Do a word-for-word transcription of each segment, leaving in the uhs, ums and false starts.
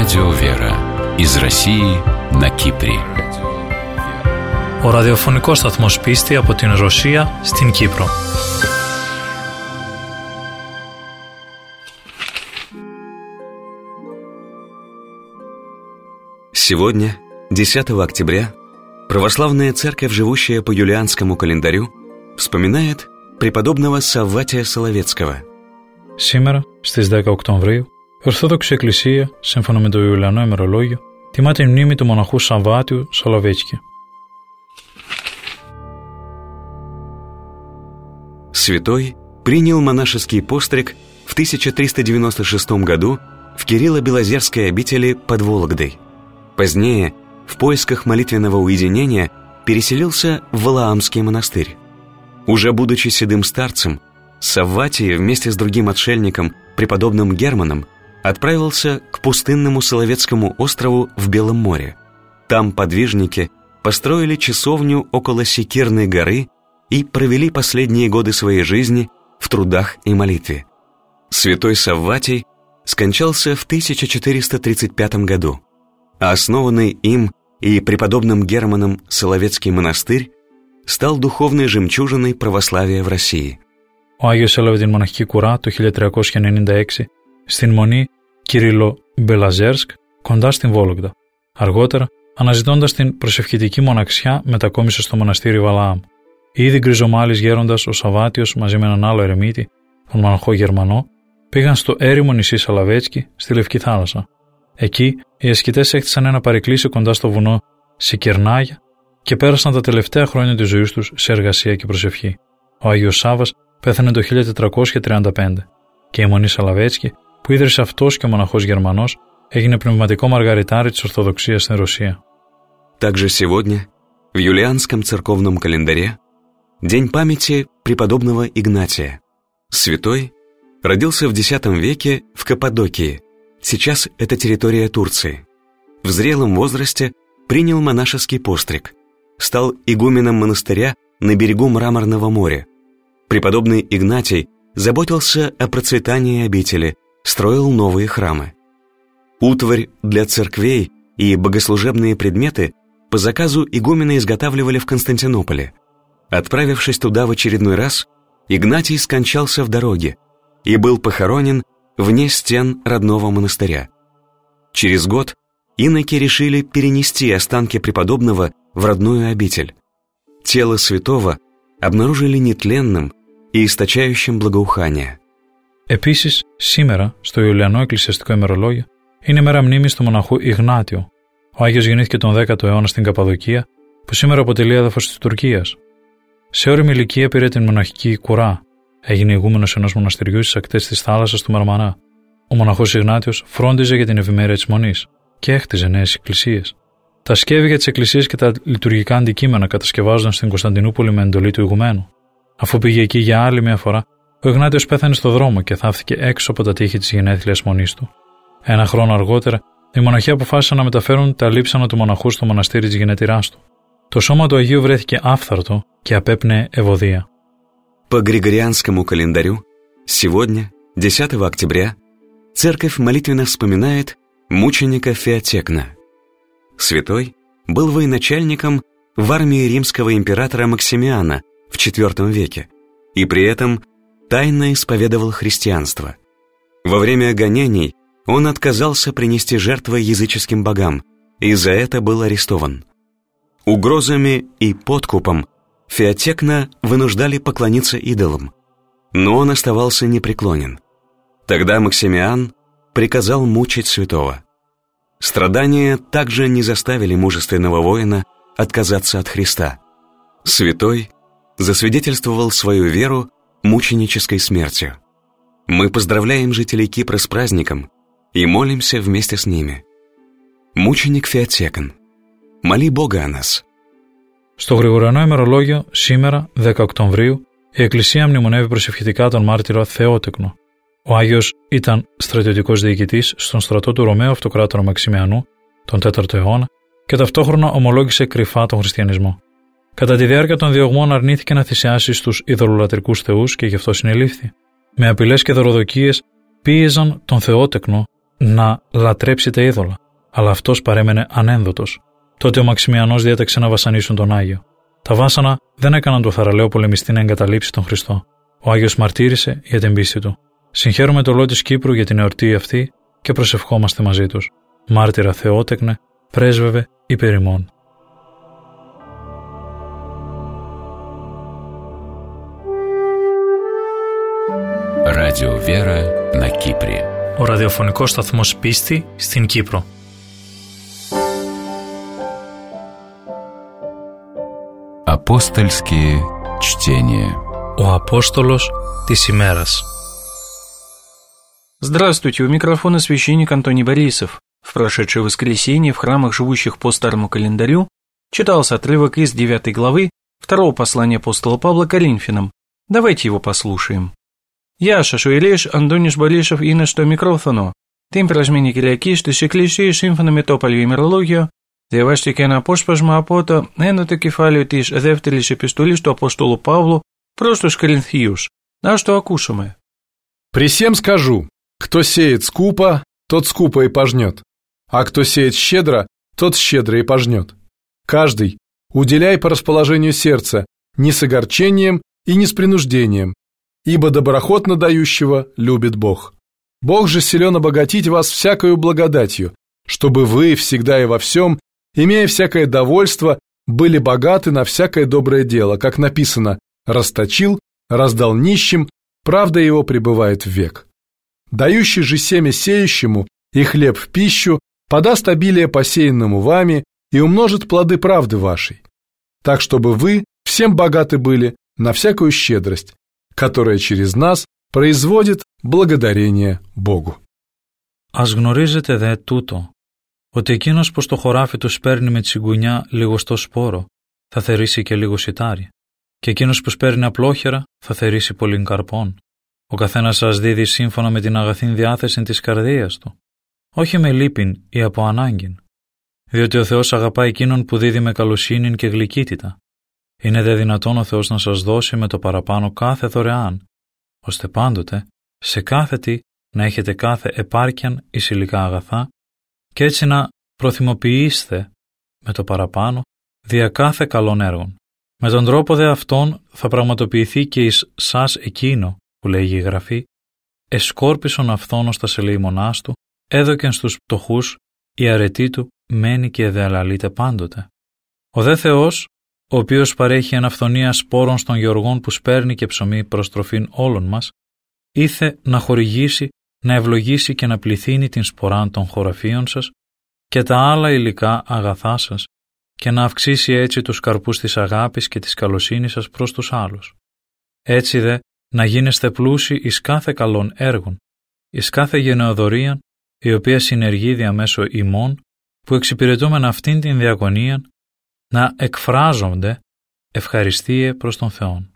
Радио Вера из России на Κύπρη. Ο ραδιοφωνικός σταθμός Πίστη από την Ρωσία στην Κύπρο. Сегодня, десятого октября, православная церковь, живущая по юлианскому календарю, вспоминает преподобного Савватия Соловецкого. Σήμερα, στις δέκα Οκτωβρίου, η Ορθόδοξη Εκκλησία, σύμφωνα με το Ιουλιανό ημερολόγιο, τιμά τη μνήμη του μοναχού Σαββάτιου Соловецки. Святой принял монашеский постриг в тысяча триста девяносто шестом году в Кирилло-Белозерской обители под Вологдой. Позднее, в поисках молитвенного уединения, переселился в Валаамский монастырь. Уже будучи седым старцем, Савватий вместе с другим отшельником, преподобным Германом, отправился к пустынному Соловецкому острову в Белом море. Там подвижники построили часовню около Секирной горы и провели последние годы своей жизни в трудах и молитве. Святой Савватий скончался в тысяча четыреста тридцать пятом году, а основанный им и преподобным Германом Соловецкий монастырь стал духовной жемчужиной православия в России. Ο Άγιος έλαβε την μοναχική κουρά το χίλια τριακόσια ενενήντα έξι στην μονή Κυριλο-Μπελαζέρσκ κοντά στην Βόλογδα. Αργότερα, αναζητώντας την προσευχητική μοναξιά, μετακόμισε στο μοναστήρι Βαλαάμ. Ήδη γκριζομάλης γέροντας, ο Σαββάτιος μαζί με έναν άλλο ερεμίτη, τον μοναχό Γερμανό, πήγαν στο έρημο νησί Σαλαβέτσκι στη Λευκή Θάλασσα. Εκεί, οι ασκητές έκτισαν ένα παρεκκλήσι κοντά στο βουνό Σικερνάγια και πέρασαν τα τελευταία χρόνια της ζωής τους σε εργασία και προσευχή. Ο Άγιος Σάββας πέθανε το χίλια τετρακόσια τριάντα πέντε και η μονή Σαλαβέτσκι, που ίδρυσε αυτός και ο μοναχός Γερμανός, έγινε πνευματικό μαργαριτάρι της Ορθοδοξίας στην Ρωσία. Также сегодня, в юлианском церковном календаре, день памяти преподобного Игнатия. Святой родился в десятом веке в Каппадокии, сейчас это территория Турции. В зрелом возрасте принял монашеский постриг, стал игуменом монастыря на берегу Мраморного моря. Преподобный Игнатий заботился о процветании обители, строил новые храмы. Утварь для церквей и богослужебные предметы по заказу игумена изготавливали в Константинополе. Отправившись туда в очередной раз, Игнатий скончался в дороге и был похоронен вне стен родного монастыря. Через год иноки решили перенести останки преподобного в родную обитель. Тело святого обнаружили нетленным и источающим благоухание. Επίσης, σήμερα, στο Ιουλιανό Εκκλησιαστικό ημερολόγιο, είναι μέρα μνήμης του μοναχού Ιγνάτιο. Ο Άγιος γεννήθηκε τον δέκατο αιώνα στην Καπαδοκία, που σήμερα αποτελεί έδαφος της Τουρκίας. Σε ώριμη ηλικία πήρε την μοναχική κουρά. Έγινε ηγούμενος ενός μοναστηριού στις ακτές της θάλασσας του Μαρμαρά. Ο μοναχός Ιγνάτιος φρόντιζε για την ευημερία της μονής και έχτιζε νέες εκκλησίες. Τα σκεύη για τις εκκλησίες και τα λειτουργικά αντικείμενα κατασκευάζονταν στην Κωνσταντινούπολη με εντολή του ηγουμένου. Αφού πήγε εκεί για άλλη μια φορά, ο Ιγνάτιος πέθανε στο δρόμο και θαύθηκε έξω από τα τείχη της γενέθλιας μονής του. Ένα χρόνο αργότερα, οι μοναχοί αποφάσισαν να μεταφέρουν τα λείψανα του μοναχού στο μοναστήρι της γενετηράς του. Το σώμα του Αγίου βρέθηκε άφθαρτο και απέπνεε ευωδία. По григорианскому календарю, сегодня, десятого октября, церковь молитвенно вспоминает мученика Феотекна. Святой был военачальником в армии римского императора Максимиана в четвёртом веке и при этом тайно исповедовал христианство. Во время гонений он отказался принести жертвы языческим богам и за это был арестован. Угрозами и подкупом Феотекна вынуждали поклониться идолам, но он оставался непреклонен. Тогда Максимиан приказал мучить святого. Страдания также не заставили мужественного воина отказаться от Христа. Святой засвидетельствовал свою веру мученической смертью. Мы поздравляем жителей Кипра с праздником и молимся вместе с ними. Мученик Феотекн, моли Бога о нас. Στο Γρηγοριανό ημερολόγιο, σήμερα, δέκα Οκτωβρίου, η Εκκλησία μνημονεύει προσευχητικά τον μάρτυρο Θεότεκνο. Ο Άγιος ήταν στρατιωτικός διοικητής στον στρατό του Ρωμαίου Αυτοκράτορα Μαξιμιανού τον τέταρτο αιώνα και ταυτόχρονα ομολόγησε κρυφά τον χριστιανισμό. Κατά τη διάρκεια των διωγμών αρνήθηκε να θυσιάσει στους ειδωλολατρικούς θεούς και γι' αυτό συνελήφθη. Με απειλές και δωροδοκίες πίεζαν τον Θεότεκνο να λατρέψει τα είδωλα, αλλά αυτός παρέμενε ανένδοτος. Τότε ο Μαξιμιανός διέταξε να βασανίσουν τον Άγιο. Τα βάσανα δεν έκαναν το θαραλέο πολεμιστή να εγκαταλείψει τον Χριστό. Ο Άγιος μαρτύρησε για την πίστη του. Συγχαίρουμε το λαό της Κύπρου για την εορτή αυτή και προσευχόμαστε μαζί τους. Μάρτυρα Θεότεκνε, πρέσβευε υπέρ ημών. Радио Вера на Κύπρη. Ο ραδιοφωνικός σταθμός Πίστη στην Κύπρο. Апостольские чтения. Ο Απόστολος της ημέρας. Здравствуйте, у микрофона священник Антоний Борисов. В прошедшее воскресенье в храмах, живущих по старому календарю, читался отрывок из девятой главы второго послания апостола Павла Коринфянам. Давайте его послушаем. Γεια σας, ο Ηλίας Αντώνης Μπορίσοφ είναι στο μικρόφωνο. Την περασμένη Κυριακή στις εκκλησίες, σύμφωνα με το παλιό ημερολόγιο, διαβάστηκε ένα απόσπασμα από το ένατο κεφάλαιο της δεύτερης επιστολής του Απόστολου Παύλου προς τους Κορινθίους. Ας το ακούσουμε. «При всем скажу, кто сеет скупо, тот скупо и пожнет, а кто сеет щедро, тот щедро и пожнет. Каждый уделяй по расположению сердца, не с огорчением и не с принуждением, ибо доброхотно дающего любит Бог. Бог же силен обогатить вас всякою благодатью, чтобы вы всегда и во всем, имея всякое довольство, были богаты на всякое доброе дело, как написано: расточил, раздал нищим, правда его пребывает в век. Дающий же семя сеющему и хлеб в пищу подаст обилие посеянному вами и умножит плоды правды вашей, так чтобы вы всем богаты были на всякую щедрость, которая через нас производит благодарение Богу». Ας γνωρίζετε δε τούτο, ότι εκείνος που στο χωράφι του σπέρνει με τσιγκουνιά λιγοστό σπόρο, θα θερήσει και λίγο σιτάρι, και εκείνος που σπέρνει απλόχερα θα θερήσει πολλήν καρπών. Ο καθένας σας δίδει σύμφωνα με την αγαθήν διάθεση της καρδίας του, όχι με λύπην ή από ανάγκην, διότι ο Θεός αγαπά εκείνον που δίδει με καλοσύνην και γλυκύτητα. Είναι δε δυνατόν ο Θεός να σας δώσει με το παραπάνω κάθε δωρεάν, ώστε πάντοτε, σε κάθε τι, να έχετε κάθε επάρκειαν εις υλικά αγαθά και έτσι να προθυμοποιήσετε με το παραπάνω δια κάθε καλών έργων. Με τον τρόπο δε αυτόν θα πραγματοποιηθεί και εις σας εκείνο που λέγει η Γραφή, εσκόρπισον αυθόνος τα σελεήμονάς του, έδωκεν στους πτωχούς, η αρετή του μένει και εδεαλαλείται πάντοτε. Ο δε Θεός, ο οποίος παρέχει αναφθονία σπόρων στον γεωργών που σπέρνει και ψωμί προς τροφήν όλων μας, ήθε να χορηγήσει, να ευλογήσει και να πληθύνει την σποράν των χωραφίων σας και τα άλλα υλικά αγαθά σας και να αυξήσει έτσι τους καρπούς της αγάπης και της καλοσύνης σας προς τους άλλους. Έτσι δε να γίνεστε πλούσιοι εις κάθε καλών έργων, εις κάθε γενεοδορίαν, η οποία συνεργεί διαμέσω ημών, που εξυπηρετούμεν αυτήν την διακονίαν, να εκφράζονται ευχαριστίε προς τον Θεόν.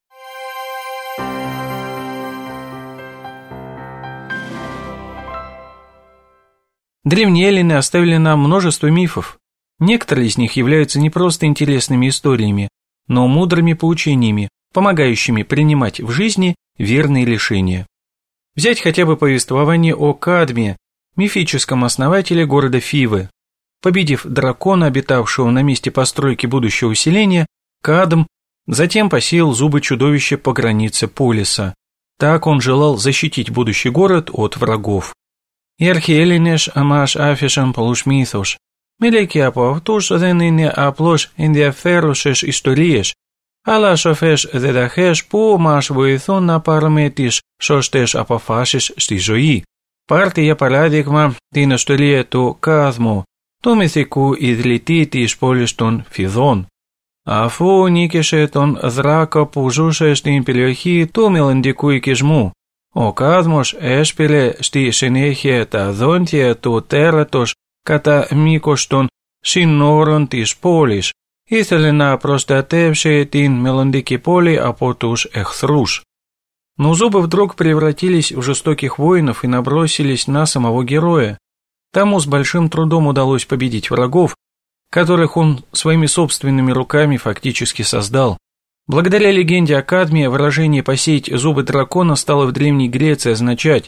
Древние эллины оставили нам множество мифов. Некоторые из них являются не просто интересными историями, но мудрыми поучениями, помогающими принимать в жизни верные решения. Взять хотя бы повествование о Кадме, мифическом основателе города Фивы. Победив дракона, обитавшего на месте постройки будущего усиления, Кадм затем посеял зубы чудовища по границе полиса. Так он желал защитить будущий город от врагов. Οι αρχαιέλληνες μας άφησαν πολλούς μύθους. Μερικοί από αυτούς δεν είναι απλώς ενδιαφέρουσες ιστορίες, αλλά σοφές διδαχές που μας βοηθούν να πάρουμε τις σωστές αποφάσεις στη ζωή. Πάρτε για παράδειγμα την ιστορία του Κάδμου, του μυθικού ιδρυτή της πόλης των Φιδών. Αφού νίκησε τον δράκο που ζούσε στην περιοχή του μελλοντικού οικισμού, ο Κάδμος έσπηρε στη συνέχεια τα δόντια του τέρατος κατά μήκος των συνόρων της πόλης. Ήθελε να προστατεύσει την μελλοντική πόλη από τους εχθρούς. Но зубы вдруг превратились в жестоких воинов и набросились на самого героя. Тому с большим трудом удалось победить врагов, которых он своими собственными руками фактически создал. Благодаря легенде о Кадме выражение «посеять зубы дракона» стало в Древней Греции означать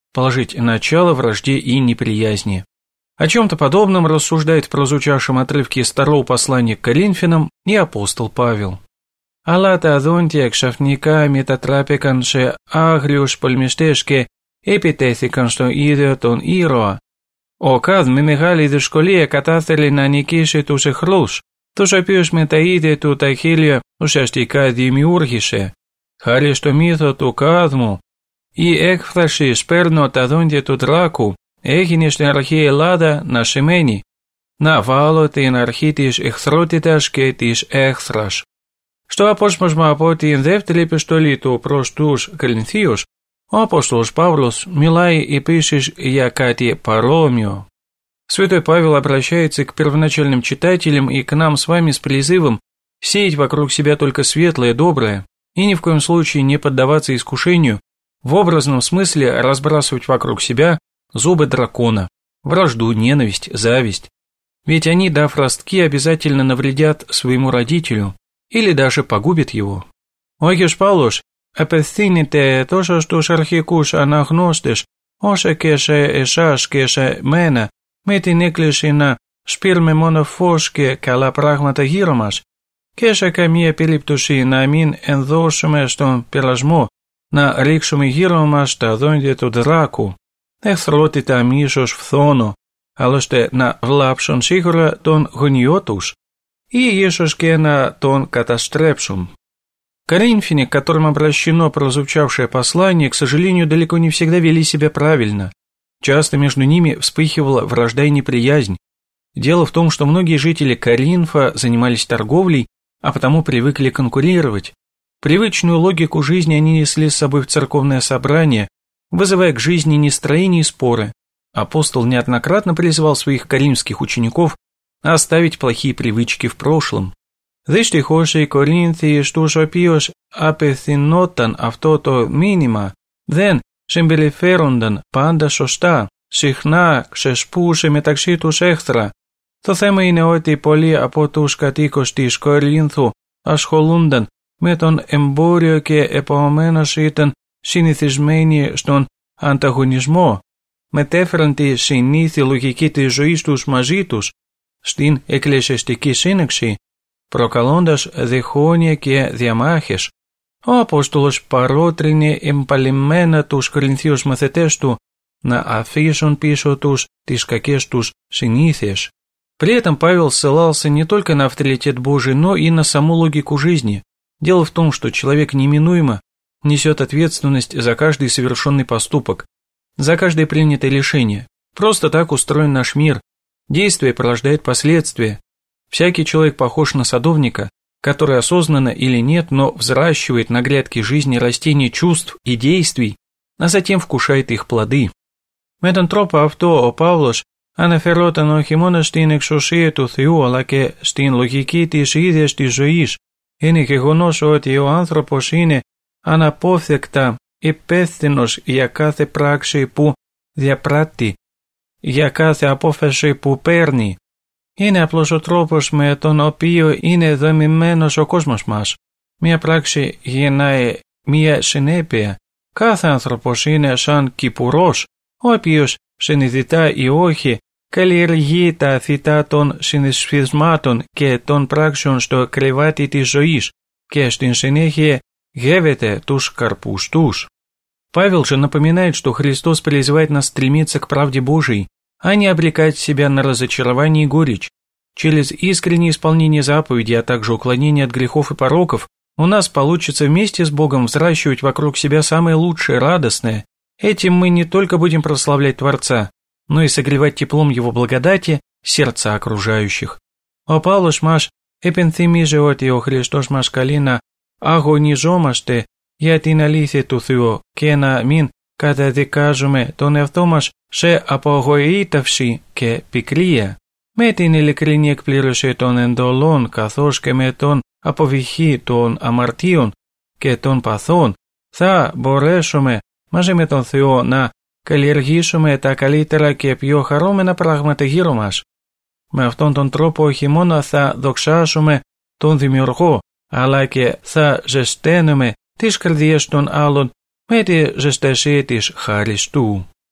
положить начало вражде и неприязни. О чем-то подобном рассуждает в прозвучавшем отрывке из второго послания к Коринфянам и апостол Павел. «Алата адонтия кшафника метатрапиканше агриуш польмиштешке епитethиканшто идеотон ироа. Окад мемегали дошколия кататели на никише туше хруш, туше пьешь метаиде тутахилия ушаштика димиургише. Хари что мито ту кадму. И экфраши шперно тадонде ту драку. Ехинешне архие лада на шемени, на вало тин архитиш эхсротиташ кетиш эхсраш. Что апошмажма апотин девтели пештолиту проштуш калинфиуш, апостолш Павлус милай и пишешь якати паромио. Святой Павел обращается к первоначальным читателям и к нам с вами с призывом сеять вокруг себя только светлое, доброе, и ни в коем случае не поддаваться искушению, в образном смысле разбрасывать вокруг себя зубы дракона, вражду, ненависть, зависть. Ведь они, дав ростки, обязательно навредят своему родителю или даже погубят его. Огеш Павлуш, апестините тоже, что шархикуш анагностиш, оше кеше эшаш кеше мена, мети неклешина шпирме монофошке кала прагмата гиромаш, кеше камия пилиптуши на амин энзошуме что пелажмо, на рикшуме гиромаш та донде ту драку. Εχθρότητα μίσος φθόνο, άλλωστε να βλάψουν σίγουρα τον γονιό τους и ίσως και να τον καταστρέψουν. Коринфяне, к которым обращено прозвучавшее послание, к сожалению, далеко не всегда вели себя правильно. Часто между ними вспыхивала вражда и неприязнь. Дело в том, что многие жители Коринфа занимались торговлей, а потому привыкли конкурировать. Привычную логику жизни они несли с собой в церковное собрание, вызывая к жизни нестроение и споры. Апостол неоднократно призывал своих коринфских учеников оставить плохие привычки в прошлом. «Δίστε χώσοι Κορίνθιοι στους οποίους απευθυνόταν αυτό το μήνυμα, δεν συμπεριφέρονταν πάντα σωστά, συχνά ξεσπούσε μεταξύ τους έχθρα. Το θέμα είναι ότι πολλοί από τους κατοίκους της Κορίνθου ασχολούνταν με τον εμπόριο και επομένως ήταν συνηθισμένοι στον ανταγωνισμό, μετέφεραν τη συνήθη λογική της ζωής τους μαζί τους στην εκκλησιαστική σύναξη, προκαλώντας διχόνοια και διαμάχες. Ο Απόστολος παρότρινε εμπαλημμένα τους Κορινθίους μαθητές του να αφήσουν πίσω τους τις κακές τους συνήθειες. При этом Павел ссылался не только на авторитет Божий, но и на саму логику жизни. Дело в том, что человек неминуемо несет ответственность за каждый совершенный поступок, за каждое принятое решение. Просто так устроен наш мир. Действие порождает последствия. Всякий человек похож на садовника, который осознанно или нет, но взращивает на грядке жизни растения чувств и действий, а затем вкушает их плоды. Με τον τρόπο αυτό ο Παύλος αναφερόταν όχι μόνο στην εξουσία του Θεού αλλά και στην λογική της ίδιας της ζωής. Είναι γεγονός ότι ο άνθρωπος είναι αναπόφευκτα υπεύθυνος για κάθε πράξη που διαπράττει, για κάθε απόφαση που παίρνει. Είναι απλώς ο τρόπος με τον οποίο είναι δομημένος ο κόσμος μας. Μία πράξη γεννάει μία συνέπεια. Κάθε άνθρωπος είναι σαν κυπουρός, ο οποίος συνειδητά ή όχι καλλιεργεί τα θύτα των συναισθησμάτων και των πράξεων στο κρεβάτι της ζωής και στην συνέχεια γεύεται τους καρπούς τους. Павел же напоминает, что Христос призывает нас стремиться к правде Божией, а не обрекать себя на разочарование и горечь. Через искреннее исполнение заповедей, а также уклонение от грехов и пороков, у нас получится вместе с Богом взращивать вокруг себя самое лучшее, радостное. Этим мы не только будем прославлять Творца, но и согревать теплом Его благодати сердца окружающих. Ο Παύλος μας επενθυμίζει ότι ο Χριστός μας καλεί να αγωνιζόμαστε για την αλήθεια του Θεού και να μην καταδικάζουμε τον εαυτό μας σε απογοήτευση και πικρία. Με την ειλικρινή εκπλήρωση των εντολών καθώς και με τον αποβυχή των αμαρτίων και των παθών θα μπορέσουμε μαζί με τον Θεό να καλλιεργήσουμε τα καλύτερα και πιο χαρούμενα πράγματα γύρω μας. Με αυτόν τον τρόπο όχι μόνο θα δοξάσουμε τον Δημιουργό, αλλά και θα ζεσταίνουμε τις καρδιές των άλλων με τη ζεστασία της χάρις Του.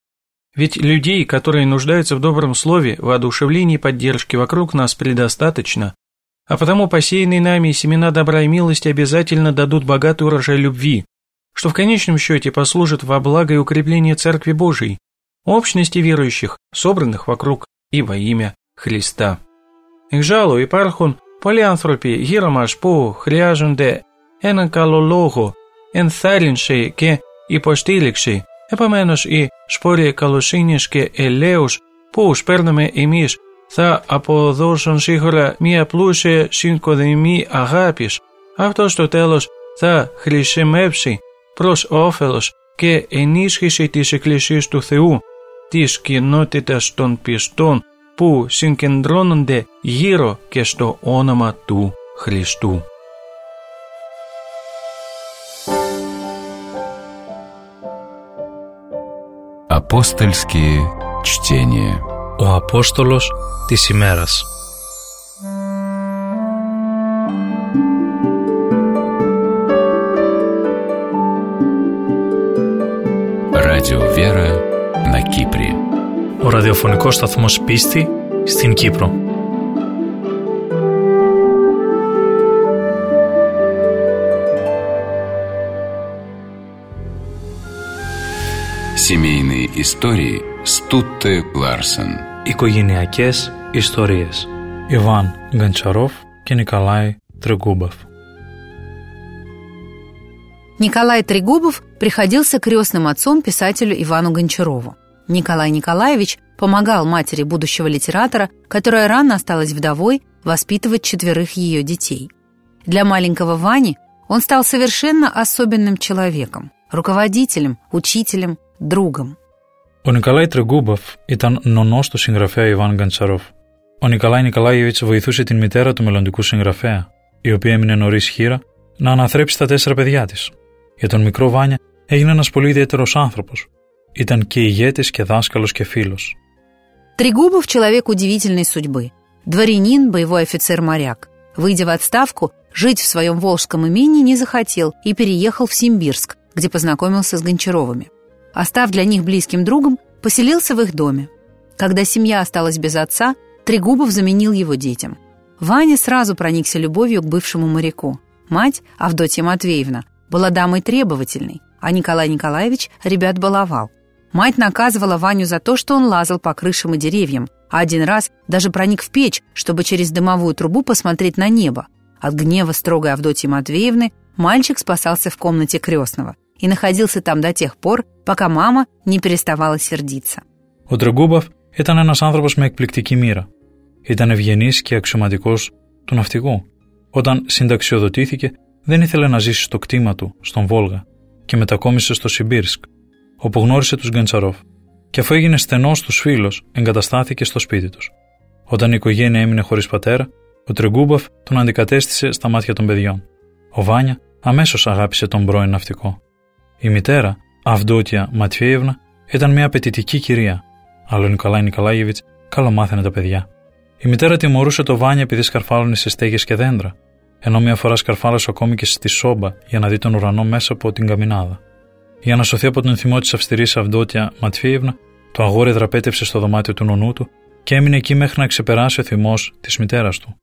Ведь людей, которые нуждаются в добром слове, воодушевлении и поддержке вокруг нас предостаточно, а потому посеянные нами семена добра и милости обязательно дадут богатый урожай любви, что в конечном счете послужит во благо и укрепление Церкви Божией, общности верующих, собранных вокруг и во имя Христа. Εξάλλου υπάρχουν πολλοί άνθρωποι γύρω μας που χρειάζονται έναν καλό λόγο, ενθάρρυνση και υποστήριξη. Επομένως, οι σπόροι καλοσύνης και ελέους που σπέρνουμε εμείς θα αποδώσουν σίγουρα μια πλούσια συγκοδεμή αγάπης. Αυτό στο τέλος θα χρησιμεύσει προς όφελος και ενίσχυση της Εκκλησίας του Θεού, της κοινότητας των πιστών που συγκεντρώνονται γύρω και στο όνομα του Χριστού. Апостольские чтения. Ο Απόστολος της ημέρας. Радио Вера на Кипре. Ο ραδιοφωνικός σταθμός Πίστη στην Κύπρο. Семейные истории с Тутте Ларсен. Οικογενειακές ιστορίες. Иван Гончаров και Николай Трегубов. Николай Трегубов приходился крестным отцом писателю Ивану Гончарову. Николай Николаевич помогал матери будущего литератора, которая рано осталась вдовой, воспитывать четверых ее детей. Для маленького Вани он стал совершенно особенным человеком, руководителем, учителем, другом. Ο Νικολάι Τρεγκούμποφ ήταν νονός του συγγραφέα Ιβάν Γκαντσαρόφ. Ο Νικολάι Νικολάιεβιτς βοηθούσε την μητέρα του μελλοντικού συγγραφέα, η οποία έμεινε νωρίς χήρα, να αναθρέψει τα τέσσερα παιδιά της. Για τον μικρό Βάνια έγινε ένας πολύ ιδιαίτερος άνθρωπος. Ήταν και ηγέτης και δάσκαλος και φίλος. Трегубов – человек удивительной судьбы. Дворянин, боевой офицер-моряк. Выйдя в отставку, жить в своем волжском имении не захотел и переехал в Симбирск, где познакомился с Гончаровыми. А став для них близким другом, поселился в их доме. Когда семья осталась без отца, Трегубов заменил его детям. Ваня сразу проникся любовью к бывшему моряку. Мать, Авдотья Матвеевна, была дамой требовательной, а Николай Николаевич ребят баловал. Мать наказывала Ваню за то, что он лазал по крышам и деревьям, а один раз даже проник в печь, чтобы через дымовую трубу посмотреть на небо. От гнева строгой Авдотьи Матвеевны мальчик спасался в комнате крестного и находился там до тех пор, пока мама не переставала сердиться. Ο Τρεγκούμποφ ήταν ένας άνθρωπος με εκπληκτική μοίρα. Ήταν ευγενής και αξιωματικός του ναυτικού. Όταν συνταξιοδοτήθηκε, δεν ήθελε να ζήσει στο κτήμα του, στον Βόλγα, και μετακόμισε στο Σιμπίρσκ, όπου γνώρισε τους Γκαντσαρόφ, και αφού έγινε στενός τους φίλος, εγκαταστάθηκε στο σπίτι τους. Όταν η οικογένεια έμεινε χωρίς πατέρα, ο Τρεγκούμποφ τον αντικατέστησε στα μάτια των παιδιών. Ο Βάνια αμέσως αγάπησε τον πρώην ναυτικό. Η μητέρα, Αυδότια Ματφιέβνα, ήταν μια απαιτητική κυρία, αλλά ο Νικολάι Νικολάιεβιτς καλομάθαινε τα παιδιά. Η μητέρα τιμωρούσε το Βάνια επειδή σκαρφάλωνε σε στέγες και δέντρα, ενώ μια φορά σκαρφάλωσε ακόμη και στη σόμπα για να δει τον ουρανό μέσα από την καμινάδα. Για να σωθεί από τον θυμό της αυστηρής Αυδότια Ματφιέβνα, το αγόρι δραπέτευσε στο δωμάτιο του νονού του και έμεινε εκεί μέχρι να ξεπεράσει ο θυμός της μητέρας του.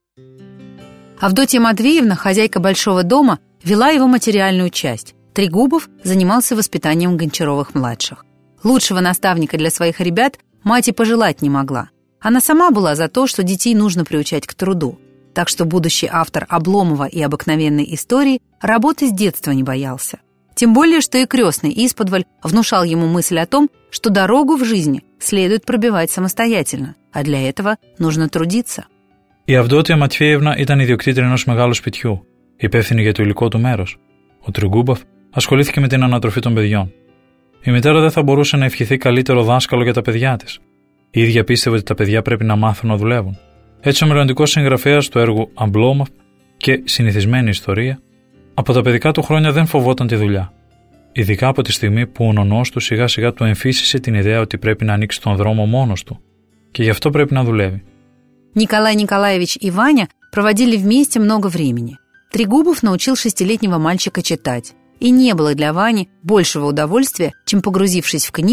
Авдотья Матвеевна, хозяйка большого дома, вела его материальную часть. Трегубов занимался воспитанием Гончаровых-младших. Лучшего наставника для своих ребят мать и пожелать не могла. Она сама была за то, что детей нужно приучать к труду. Так что будущий автор Обломова и обыкновенной истории работы с детства не боялся. Тем более, что и крестный исподволь внушал ему мысль о том, что дорогу в жизни следует пробивать самостоятельно, а для этого нужно трудиться. Η Αυδότια Ματφιέβνα ήταν ιδιοκτήτρια ενός μεγάλου σπιτιού, υπεύθυνη για το υλικό του μέρος. Ο Τρεγκούμποφ ασχολήθηκε με την ανατροφή των παιδιών. Η μητέρα δεν θα μπορούσε να ευχηθεί καλύτερο δάσκαλο για τα παιδιά της. Η ίδια πίστευε ότι τα παιδιά πρέπει να μάθουν να δουλεύουν. Έτσι, ο μελλοντικός συγγραφέας του έργου Αμπλόμοφ και συνηθισμένη ιστορία, από τα παιδικά του χρόνια δεν φοβόταν τη δουλειά. Ειδικά από τη στιγμή που ο νονός του σιγά σιγά του εμφύσισε την ιδέα ότι πρέπει να ανοίξει τον δρόμο μόνος του και γι' αυτό πρέπει να δουλεύει. Николай Николаевич и Ваня проводили вместе много времени. Трегубов научил шестилетнего мальчика читать, и не было для Вани большего удовольствия, чем, погрузившись в книгу,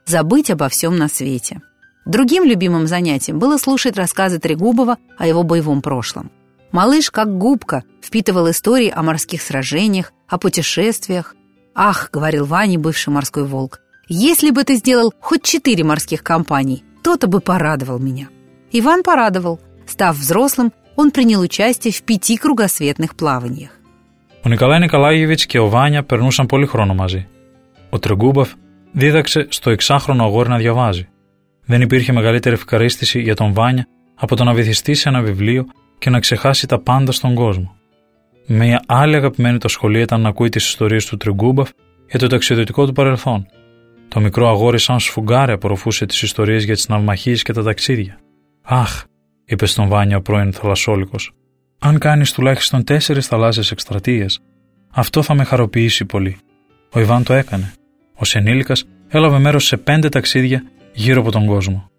забыть обо всем на свете. Другим любимым занятием было слушать рассказы Трегубова о его боевом прошлом. Малыш, как губка, впитывал истории о морских сражениях, о путешествиях. «Ах», — говорил Ване бывший морской волк, «если бы ты сделал хоть четыре морских компании, то-то бы порадовал меня». Иван порадовал. Став взрослым, он принял участие в пяти кругосветных плаваниях. Ο Νικολάη Νικολάιεβιτς και ο Βάνια περνούσαν πολύ χρόνο μαζί. Ο Τρεγκούμποφ δίδαξε στο εξάχρονο αγόρι να διαβάζει. Δεν υπήρχε μεγαλύτερη ευχαρίστηση για τον Βάνια από το να βυθιστεί σε ένα βιβλίο και να ξεχάσει τα πάντα στον κόσμο. Μια άλλη αγαπημένη του σχολεία ήταν να ακούει τις ιστορίες του Τρεγκούμποφ για το ταξιδιωτικό του παρελθόν. Το μικρό αγόρι, σαν σφουγγάρι, απορροφούσε τις ιστορίες για τις ναυμαχίες και τα ταξίδια. «Αχ», είπε στον Βάνια ο πρώην θαλασσόλικος, «αν κάνεις τουλάχιστον τέσσερις θαλάσσιες εκστρατείες, αυτό θα με χαροποιήσει πολύ». Ο Ιβάν το έκανε. Ως ενήλικας έλαβε μέρος σε πέντε ταξίδια γύρω από τον κόσμο.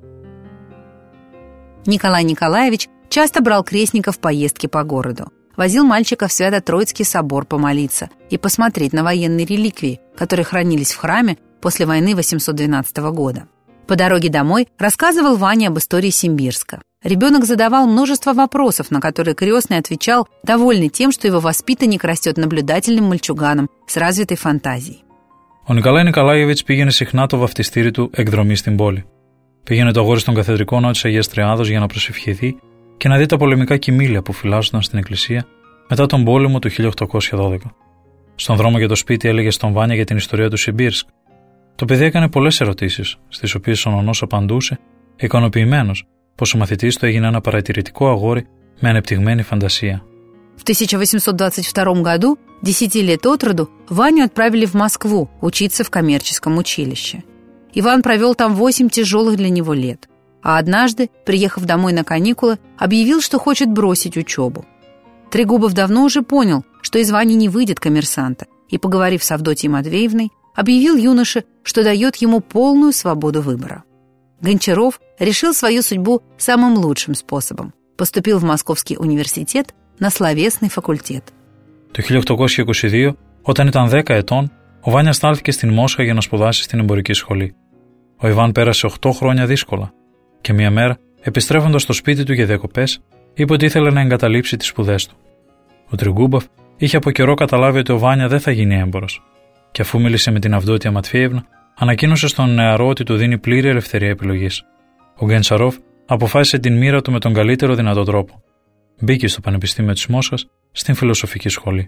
Николай Николаевич часто брал крестников в поездки по городу. Возил мальчика в Свято-Троицкий собор помолиться и посмотреть на военные реликвии, которые хранились в храме после войны восемьсот двенадцатого года. По дороге домой рассказывал Ване об истории Симбирска. Ребенок задавал множество вопросов, на которые крестный отвечал, довольный тем, что его воспитанник растет наблюдательным мальчуганом с развитой фантазией. Ο Νικολάη Νικολάιεβιτς πήγαινε συχνά το βαφτιστήρι του εκδρομή στην πόλη. Πήγαινε το αγόρι στον καθεδρικό ναό της Αγίας Τριάδος για να προσευχηθεί και να δει τα πολεμικά κοιμήλια που φυλάσσονταν στην εκκλησία μετά τον πόλεμο του χίλια οκτακόσια δώδεκα. Στον δρόμο για το σπίτι έλεγε στον Βάνια για την ιστορία του Σιμπίρσκ. Το παιδί έκανε πολλές ερωτήσεις, στις οποίες ο νονός απαντούσε, ικανοποιημένος πως ο μαθητής του έγινε ένα παρατηρητικό αγόρι με ανεπτυγμένη φαντασία. В тысяча восемьсот двадцать втором году, десяти лет от роду, Ваню отправили в Москву учиться в коммерческом училище. Иван провел там восемь тяжелых для него лет, а однажды, приехав домой на каникулы, объявил, что хочет бросить учебу. Трегубов давно уже понял, что из Вани не выйдет коммерсанта, и, поговорив с Авдотьей Матвеевной, объявил юноше, что дает ему полную свободу выбора. Гончаров решил свою судьбу самым лучшим способом. Поступил в Московский университет на словесный факультет. Το χίλια οκτακόσια είκοσι δύο, όταν ήταν δέκα ετών, ο Βάνιας στάλθηκε στην Μόσχα για να σπουδάσει στην εμπορική σχολή. Ο Ιβάν πέρασε οκτώ χρόνια δύσκολα και μία μέρα, επιστρέφοντας στο σπίτι του για διακοπές, είπε ότι ήθελε να εγκαταλείψει τις σπουδές του. Ο Τρεγκούμποφ είχε από καιρό καταλάβει ότι ο Βάνια δεν θα γίνει έμπορος, και αφού μίλησε με την Αυδότια Ματφίευνα, ανακοίνωσε στον νεαρό ότι του δίνει πλήρη ελευθερία επιλογής. Ο Γκεντσαρόφ αποφάσισε την μοίρα του με τον καλύτερο δυνατό τρόπο. Μπήκε στο Πανεπιστήμιο της Μόσχας στην φιλοσοφική σχολή.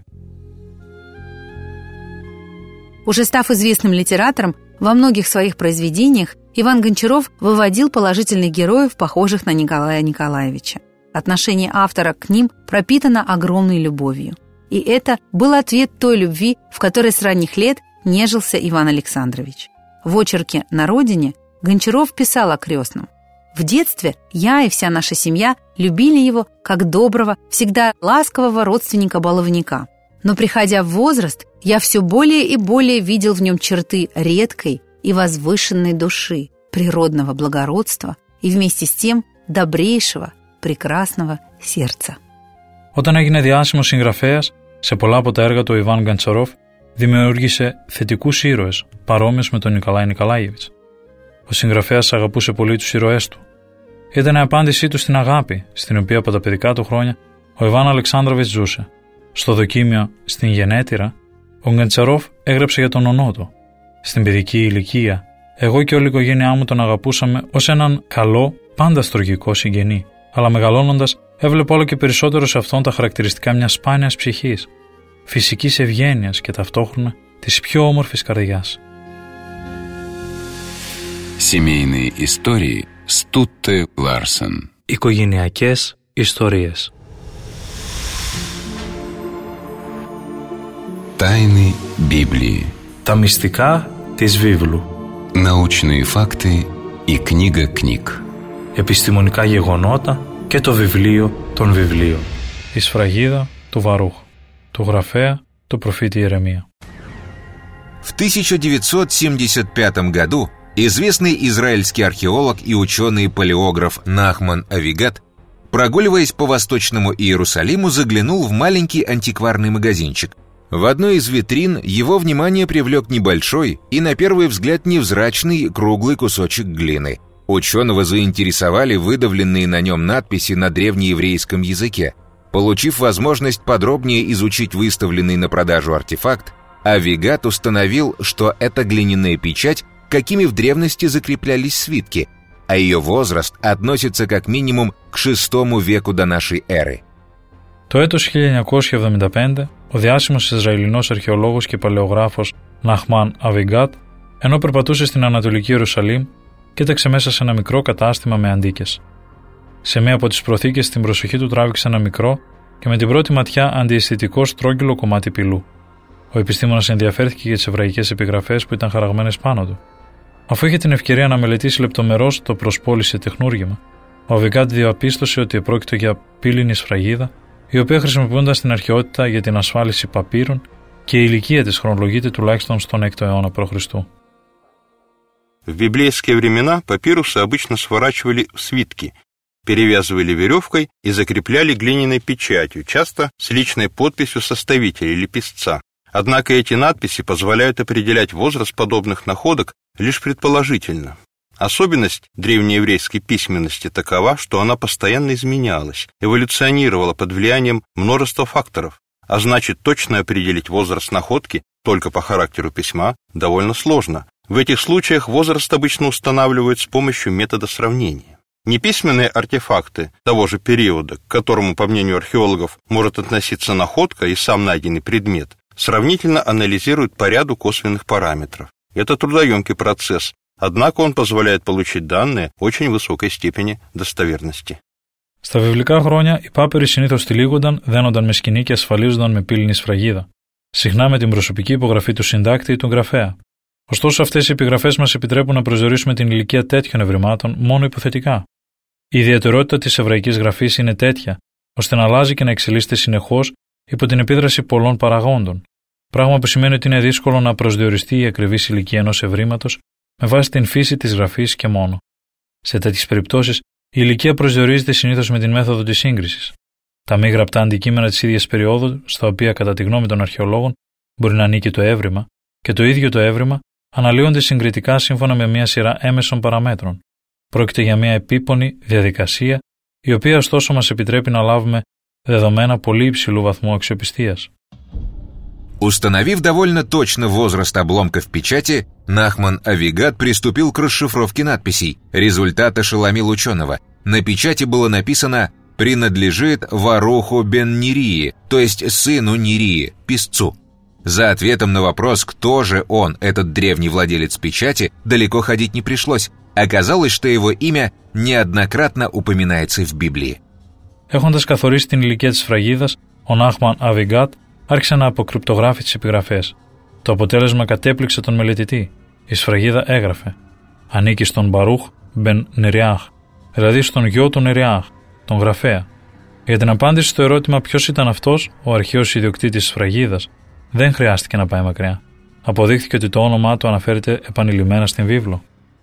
Уже став известным литератором, во многих своих произведениях Иван Гончаров выводил положительных героев, похожих на Николая Николаевича. Отношение автора к ним пропитано огромной любовью. И это был ответ той любви, в которой с ранних лет нежился Иван Александрович. В очерке «На родине» Гончаров писал о крестном. «В детстве я и вся наша семья любили его как доброго, всегда ласкового родственника-баловника. Но, приходя в возраст, я все более и более видел в нем черты редкой и возвышенной души, природного благородства и вместе с тем добрейшего, прекрасного сердца». Όταν έγινε διάσημος συγγραφέας, σε πολλά από τα έργα του Ιβάν Γκαντσαρόφ δημιούργησε θετικούς ήρωες, παρόμοιους με τον Νικολάη Νικολάιεβιτς. Ο συγγραφέας αγαπούσε πολύ τους ήρωές του. Ήταν η απάντησή του στην αγάπη, στην οποία από τα παιδικά του χρόνια ο Ιβάν Αλεξάνδροβιτς ζούσε. Στο δοκίμιο «Στην γενέτειρα», ο Γκαντσαρόφ έγραψε για τον νονό του. Στην παιδική ηλικία, εγώ και όλη η οικογένειά μου τον αγαπούσαμε ως έναν καλό, πάντα στοργικό συγγενή, αλλά μεγαλώνοντας έβλεπε όλο και περισσότερο σε αυτόν τα χαρακτηριστικά μιας σπάνιας ψυχής, φυσικής ευγένειας και ταυτόχρονα της πιο όμορφης καρδιάς. Семейные истории Стутте Ларсен. Οικογενειακές ιστορίες. Тайны Библии. Τα μυστικά της βίβλου. Научные факты и книга книг. Επιστημονικά γεγονότα και το βιβλίο των βιβλίων. Η σφραγίδα του Βαρούχ, του γραφέα του προφήτη Ιερεμία. В тысяча девятьсот семьдесят пятом году известный израильский археолог и ученый-палеограф Нахман Авигад, прогуливаясь по восточному Иерусалиму, заглянул в маленький антикварный магазинчик, В одной из витрин его внимание привлек небольшой и, на первый взгляд, невзрачный круглый кусочек глины. Ученого заинтересовали выдавленные на нем надписи на древнееврейском языке. Получив возможность подробнее изучить выставленный на продажу артефакт, Авигад установил, что это глиняная печать, какими в древности закреплялись свитки, а ее возраст относится как минимум к шестому веку до нашей эры. Το έτος χίλια εννιακόσια εβδομήντα πέντε, ο διάσημος Ισραηλινός αρχαιολόγος και παλαιογράφος Ναχμάν Αβιγκάτ, ενώ περπατούσε στην Ανατολική Ιερουσαλήμ, κοίταξε μέσα σε ένα μικρό κατάστημα με αντίκες. Σε μία από τις προθήκες την προσοχή του τράβηξε ένα μικρό και με την πρώτη ματιά αντιαισθητικό στρόγγυλο κομμάτι πυλού. Ο επιστήμονας ενδιαφέρθηκε για τις εβραϊκές επιγραφές που ήταν χαραγμένες πάνω του. Αφού είχε την ευκαιρία να μελετήσει λεπτομερώς το προσπόλησε τεχνούργημα, ο Αβιγκάτ διαπίστωσε ότι επρόκειτο για πύληνη σφραγίδα, η οποία χρησιμοποιούνταν στην αρχαιότητα για την ασφάλιση παπύρων και η ηλικία της χρονολογείται τουλάχιστον στον έκτο αιώνα π.Χ. В библейские времена папирусы обычно сворачивали в свитки, перевязывали веревкой и закрепляли глиняной печатью, часто с личной подписью составителя или писца. Однако эти надписи позволяют определять возраст подобных находок лишь предположительно. Особенность древнееврейской письменности такова, что она постоянно изменялась, эволюционировала под влиянием множества факторов, а значит, точно определить возраст находки только по характеру письма довольно сложно. В этих случаях возраст обычно устанавливают с помощью метода сравнения. Неписьменные артефакты того же периода, к которому, по мнению археологов, может относиться находка и сам найденный предмет, сравнительно анализируют по ряду косвенных параметров. Это трудоемкий процесс, однако он позволяет получить данные очень высокой степени достоверности. Στα βιβλικά χρόνια, οι πάπυροι συνήθως τυλίγονταν, δένονταν με σκηνή και ασφαλίζονταν με πύληνη σφραγίδα, συχνά με την προσωπική υπογραφή του συντάκτη ή του γραφέα. Ωστόσο, αυτές οι επιγραφές μας επιτρέπουν να προσδιορίσουμε την ηλικία τέτοιων ευρημάτων μόνο υποθετικά. Η ιδιαιτερότητα της εβραϊκής γραφής είναι τέτοια, ώστε να αλλάζει και να εξελίσσεται συνεχώς υπό την επίδραση πολλών παραγόντων. Πράγμα που σημαίνει ότι είναι δύσκολο να προσδιοριστεί η ακριβής ηλικία ενός ευρήματος με βάση την φύση της γραφής και μόνο. Σε τέτοιες περιπτώσεις, η ηλικία προσδιορίζεται συνήθως με την μέθοδο της σύγκρισης. Τα μη γραπτά αντικείμενα της ίδιας περίοδου, στα οποία κατά τη γνώμη των αρχαιολόγων μπορεί να ανήκει το έβριμα, και το ίδιο το έβριμα αναλύονται συγκριτικά σύμφωνα με μια σειρά έμεσων παραμέτρων. Πρόκειται για μια επίπονη διαδικασία, η οποία ωστόσο μας επιτρέπει να λάβουμε δεδομένα πολύ υψηλού βαθμού αξιοπιστίας. Установив довольно точно возраст обломков печати, Нахман Авигад приступил к расшифровке надписей. Результат ошеломил ученого. На печати было написано «принадлежит Варуху бен Нерии», то есть сыну Нерии, писцу. За ответом на вопрос, кто же он, этот древний владелец печати, далеко ходить не пришлось. Оказалось, что его имя неоднократно упоминается в Библии. Έχοντας καθορίσει την ηλικία της σφραγίδας, ο Νάχμαν Αβιγκάτ άρχισε να αποκρυπτογράφει τις επιγραφές. Το αποτέλεσμα κατέπληξε τον μελετητή. Η σφραγίδα έγραφε «Ανήκει στον Μπαρούχ Μπεν Νεριάχ», δηλαδή στον γιο του Νεριάχ, τον γραφέα. Για την απάντηση στο ερώτημα ποιος ήταν αυτός, ο αρχαίος ιδιοκτήτης της σφραγίδας, δεν χρειάστηκε να πάει μακριά. Αποδείχθηκε ότι το όνομά του αναφέρεται επανειλημμένα στην βίβλο.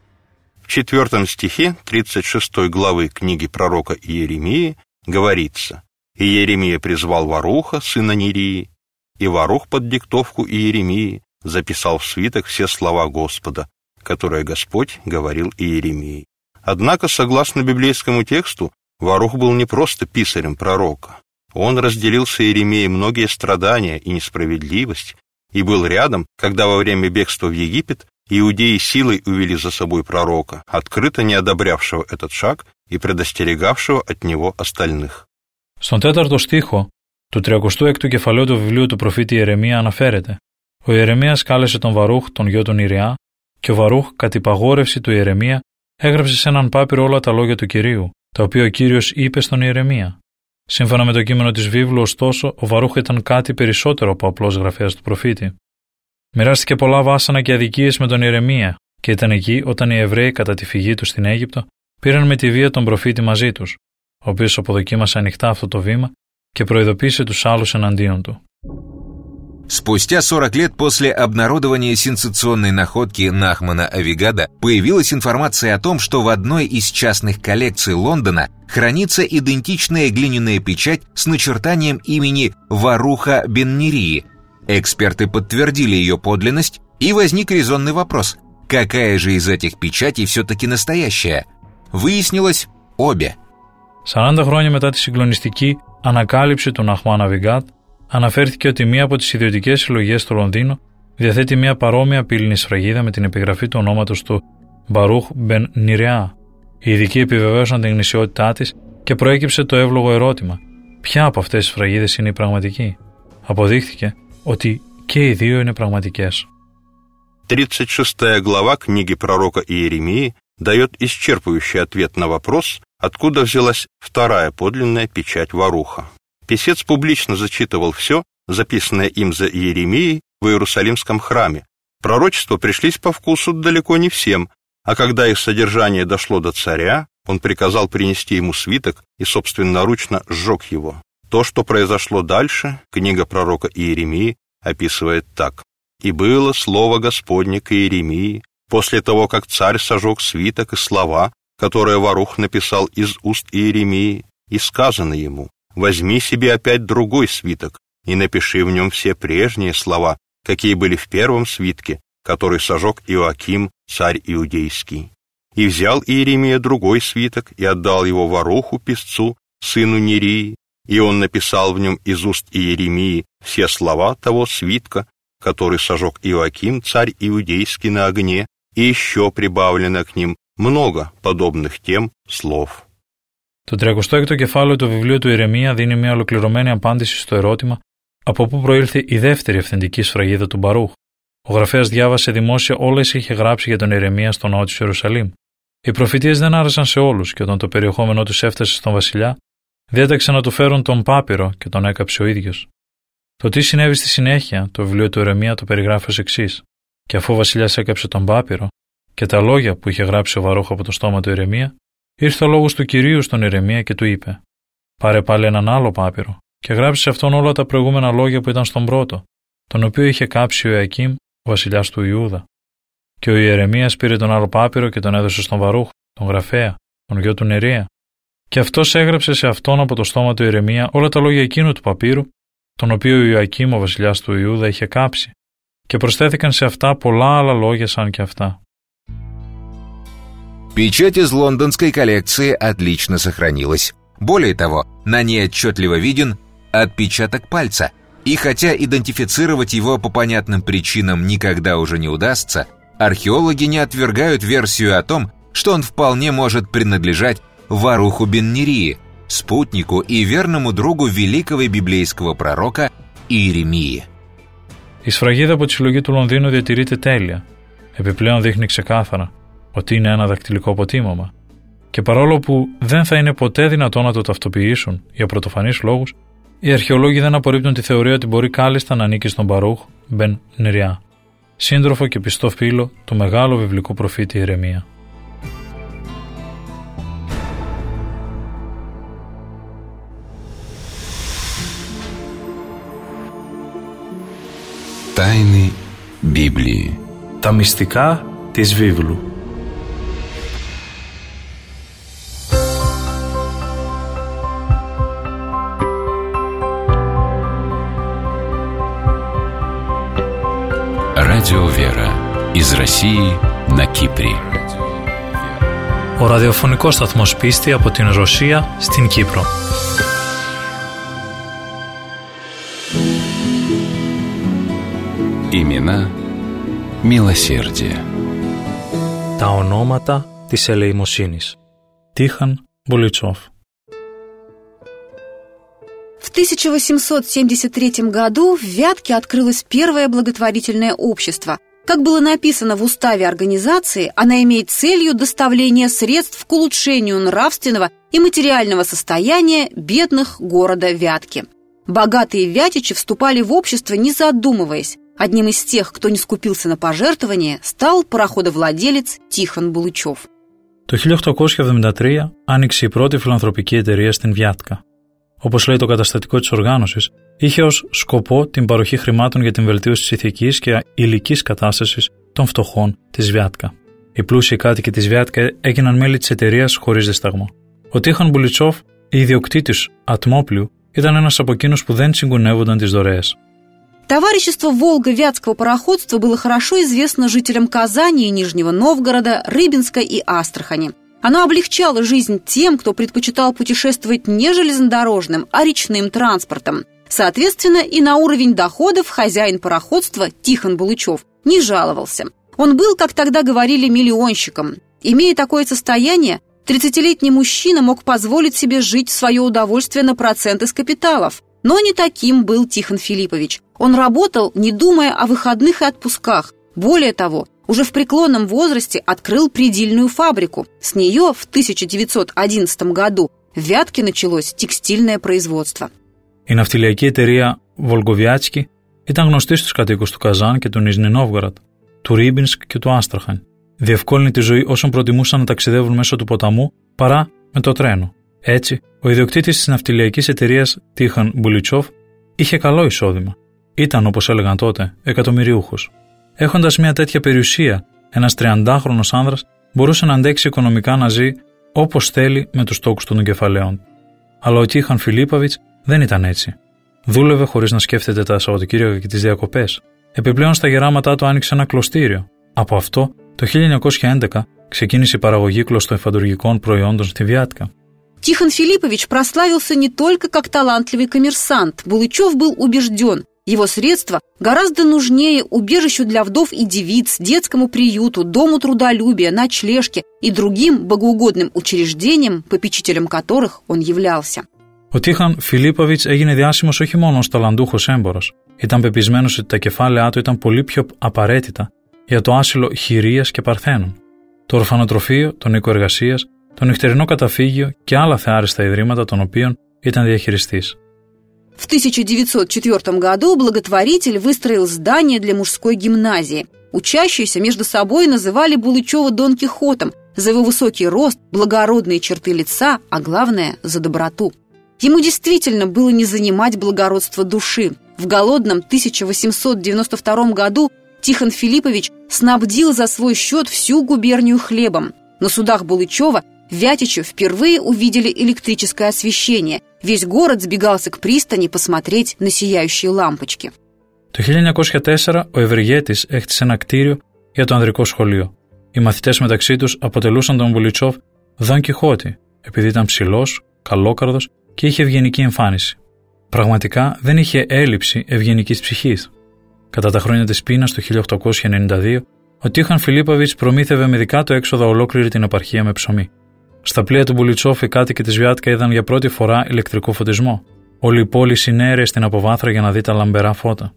В четвертом стихе тридцать шестой главы книги пророка Иеремии говорится: «И Иеремия призвал Варуха, сына Нерии, и Варух под диктовку Иеремии записал в свиток все слова Господа, которые Господь говорил Иеремии». Однако, согласно библейскому тексту, Варух был не просто писарем пророка. Он разделил с Иеремией многие страдания и несправедливость и был рядом, когда во время бегства в Египет иудеи силой увели за собой пророка, открыто не одобрявшего этот шаг и предостерегавшего от него остальных. Στον τέταρτο στίχο του τριακοστού έκτου κεφαλαίου του βιβλίου του προφήτη Ιερεμία αναφέρεται: Ο Ιερεμίας κάλεσε τον Βαρούχ, τον γιο του Νηριά, και ο Βαρούχ, κατ' υπαγόρευση του Ιερεμία, έγραψε σε έναν πάπυρο όλα τα λόγια του Κυρίου, τα οποία ο Κύριος είπε στον Ιερεμία. Σύμφωνα με το κείμενο της βίβλου, ωστόσο, ο Βαρούχ ήταν κάτι περισσότερο από απλός γραφέας του προφήτη. Μοιράστηκε πολλά βάσανα και αδικίες με τον Ιερεμία και ήταν εκεί όταν οι Εβραίοι κατά τη φυγή του στην Αίγυπτο πήραν με τη βία τον προφήτη μαζί τους, ο οποίος αποδοκίμασε ανοιχτά αυτό το βήμα και προειδοποίησε τους άλλους εναντίον του. Спустя сорок лет после обнародования сенсационной находки Нахмана Авигада появилась информация о том, что в одной из частных коллекций Лондона хранится идентичная глиняная печать с начертанием имени Варуха бен Нерии. Эксперты подтвердили ее подлинность, и возник резонный вопрос: какая же из этих печатей все-таки настоящая? Выяснилось, обе. σαράντα χρόνια μετά τη συγκλονιστική ανακάλυψη του Ναχμάν Αβιγκάτ, αναφέρθηκε ότι μία από τις ιδιωτικές συλλογές στο Λονδίνο διαθέτει μία παρόμοια πύληνη σφραγίδα με την επιγραφή του ονόματος του Μπαρούχ Μπεν Νιρεά. Οι ειδικοί επιβεβαίωσαν την γνησιότητά της και προέκυψε το εύλογο ερώτημα: ποια από αυτές τις σφραγίδες είναι η πραγματική? Αποδείχθηκε ότι και οι δύο είναι πραγματικές. тридцать шестая глава книги пророка Иеремии дает исчерпывающий ответ на вопрос, откуда взялась вторая подлинная печать Варуха. Писец публично зачитывал все, записанное им за Иеремией в Иерусалимском храме. Пророчества пришлись по вкусу далеко не всем, а когда их содержание дошло до царя, он приказал принести ему свиток и собственноручно сжег его. То, что произошло дальше, книга пророка Иеремии описывает так. «И было слово Господне к Иеремии, после того, как царь сожег свиток и слова, которые Варух написал из уст Иеремии, и сказано ему: возьми себе опять другой свиток и напиши в нем все прежние слова, какие были в первом свитке, который сожег Иоаким, царь иудейский. И взял Иеремия другой свиток и отдал его Варуху, писцу, сыну Нерии, и он написал в нем из уст Иеремии все слова того свитка, который сожег Иоаким, царь иудейский, на огне, и еще прибавлено к ним много подобных тем слов». Το τριακοστό έκτο κεφάλαιο του βιβλίου του Ιερεμία δίνει μια ολοκληρωμένη απάντηση στο ερώτημα από πού προήλθε η δεύτερη αυθεντική σφραγίδα του Μπαρούχ. Ο γραφέας διάβασε δημόσια όλες είχε γράψει για τον Ιερεμία στο ναό της Ιερουσαλήμ. Οι προφητείες δεν άρεσαν σε όλους και όταν το περιεχόμενό τους έφτασε στον βασιλιά, διέταξε να του φέρουν τον πάπυρο και τον έκαψε ο ίδιος. Το τι συνέβη στη συνέχεια, το βιβλίο του Ιερεμία το περιγράφει ως εξής: και αφού ο βασιλιάς έκαψε τον πάπυρο και τα λόγια που είχε γράψει ο Βαρούχ από το στόμα του Ιερεμία, ήρθε ο λόγος του Κυρίου στον Ιερεμία και του είπε: πάρε πάλι έναν άλλο πάπυρο και γράψε σε αυτόν όλα τα προηγούμενα λόγια που ήταν στον πρώτο, τον οποίο είχε κάψει ο Ιωακήμ, ο βασιλιάς του Ιούδα. Και ο Ιερεμίας πήρε τον άλλο πάπυρο και τον έδωσε στον Βαρούχ, τον γραφέα, τον γιο του Νερία. Και αυτός έγραψε σε αυτόν από το στόμα του Ιερεμία όλα τα λόγια εκείνου του παπύρου, τον οποίο ο Ιωακήμ, ο βασιλιάς του Ιούδα, είχε κάψει, και προσθέθηκαν σε αυτά πολλά άλλα λόγια σαν και αυτά. Печать из лондонской коллекции отлично сохранилась. Более того, на ней отчетливо виден отпечаток пальца. И хотя идентифицировать его по понятным причинам никогда уже не удастся, археологи не отвергают версию о том, что он вполне может принадлежать Варуху бен Нерии, спутнику и верному другу великого библейского пророка Ιερεμии. Η σφραγίδα από τη συλλογή του Λονδίνου διατηρείται τέλεια. Επιπλέον δείχνει ξεκάθαρα ότι είναι ένα δακτυλικό αποτίμωμα. Και παρόλο που δεν θα είναι ποτέ δυνατό να το ταυτοποιήσουν για πρωτοφανείς λόγους, οι αρχαιολόγοι δεν απορρίπτουν τη θεωρία ότι μπορεί κάλλιστα να ανήκει στον Μπαρούχ Μπεν Νεριά, σύντροφο και πιστό φίλο του μεγάλου βιβλικού προφήτη Ιερεμία. Τάινοι Біблії. Τα μυστικά της βίβλου. Радио Вера. Из России на Кипре. Ο ραδιοφωνικός σταθμός Πίστη από την Ρωσία στην Κύπρο. Имена μилосердия. Τα ονόματα της ελεημοσύνης. Τίχαν Булычев. В тысяча восемьсот семьдесят третьем году в Вятке открылось первое благотворительное общество. Как было написано в уставе организации, она имеет целью доставление средств к улучшению нравственного и материального состояния бедных города Вятки. Богатые вятичи вступали в общество, не задумываясь. Одним из тех, кто не скупился на пожертвования, стал пароходовладелец Тихон Булычев. Το χίλια οκτακόσια εβδομήντα τρία άνοιξε η πρώτη φιλανθρωπική εταιρεία στην Βιάτκα. Όπως λέει το καταστατικό της οργάνωσης, είχε ως σκοπό την παροχή χρημάτων για την βελτίωση της ηθικής και υλικής κατάστασης των φτωχών της Βιάτκα. Οι πλούσιοι κάτοικοι της Βιάτκα έγιναν μέλη της εταιρείας χωρίς δισταγμό. Ο Τίχαν Μπουλιτσόφ, η ιδιοκτήτης ατμόπλιου, ήταν ένας από εκείνους που δεν συγκουνεύονταν τις δωρεές. Товарищество Волга-Вятского пароходства было хорошо известно жителям Казани и Нижнего Новгорода, Рыбинска и Астрахани. Оно облегчало жизнь тем, кто предпочитал путешествовать не железнодорожным, а речным транспортом. Соответственно, и на уровень доходов хозяин пароходства Тихон Булычев не жаловался. Он был, как тогда говорили, миллионщиком. Имея такое состояние, тридцатилетний мужчина мог позволить себе жить в свое удовольствие на проценты с капиталов. Но не таким был Тихон Филиппович. Он работал, не думая о выходных и отпусках. Более того, уже в преклонном возрасте открыл предельную фабрику. С нее в тысяча девятьсот одиннадцатом году в Вятке началось текстильное производство. Η ναυτιλιακή εταιρεία Volgoviatski ήταν γνωστή στους κατοίκους του Καζάν και του Νιζνι Νόβγοροντ, του Ρίμπινσκ και του Άστραχαν. Διευκόλυνε τη ζωή όσων προτιμούσαν να ταξιδεύουν μέσω του ποταμού παρά με το τρένο. Έτσι, ο ιδιοκτήτης της ναυτιλιακής εταιρείας Τίχον Μπουλιτσόφ είχε καλό εισόδημα. Ήταν, όπως έλεγαν τότε, εκατομμυριούχος. Έχοντας μια τέτοια περιουσία, ένας τριαντάχρονος άνδρας μπορούσε να αντέξει οικονομικά να ζει όπως θέλει με τους τόκους των κεφαλαίων. Αλλά ο Τίχον Φιλίπποβιτς δεν ήταν έτσι. Δούλευε χωρίς να σκέφτεται τα Σαββατοκύριακα και τις διακοπές. Επιπλέον, στα γεράματά του άνοιξε ένα κλωστήριο. Από αυτό, το χίλια εννιακόσια έντεκα ξεκίνησε η παραγωγή κλωστοεφαντουργικών προϊόντων στη Вятка. Тихон Филиппович прославился не только как талантливый коммерсант. Булычев был убежден, его средства гораздо нужнее убежищу для вдов и девиц, детскому приюту, дому трудолюбия, ночлежке и другим богоугодным учреждениям, попечителем которых он являлся. Ο Τίχον Φιλίπποβιτς έγινε διάσημος όχι μόνο ως ταλαντούχος έμπορος. Ήταν πεπισμένος ότι τα κεφάλαιά του ήταν πολύ πιο απαραίτητα για το άσυλο Χηρίας και Παρθένων, το ορφανοτροφείο, τον οίκο εργασίας, το νυχτερινό καταφύγιο και άλλα θεάριστα ιδρύματα των οποίων ήταν διαχειριστής. В тысяча девятьсот четвёртом году благотворитель выстроил здание для мужской гимназии. Учащиеся между собой называли Булычева Дон Кихотом за его высокий рост, благородные черты лица, а главное – за доброту. Ему действительно было не занимать благородство души. В голодном тысяча восемьсот девяносто втором году Тихон Филиппович снабдил за свой счет всю губернию хлебом. На судах Булычева в Вятиче впервые увидели электрическое освещение. Весь город сбегался к пристани посмотреть на сияющие лампочки. Το χίλια εννιακόσια τέσσερα ο Ευεργέτης έχτισε ένα κτίριο για το ανδρικό σχολείο. Οι μαθητές μεταξύ τους αποτελούσαν τον Μπουλιτσόφ Δον Κιχώτη, επειδή ήταν ψηλός, καλόκαρδος και είχε ευγενική εμφάνιση. Πραγματικά δεν είχε έλλειψη ευγενικής ψυχής. Κατά τα χρόνια της πείνας του χίλια οκτακόσια ενενήντα δύο, ο Τίхон Φιλίπποβιτς προμήθευε με δικά του έξοδα ολόκληρη την επαρχία με ψωμί. Στα πλοία του Μπουλιτσόφ οι κάτοικοι της Βιάτκα είδαν για πρώτη φορά ηλεκτρικό φωτισμό. Όλη η πόλη συνέρεε στην αποβάθρα για να δει τα λαμπερά φώτα.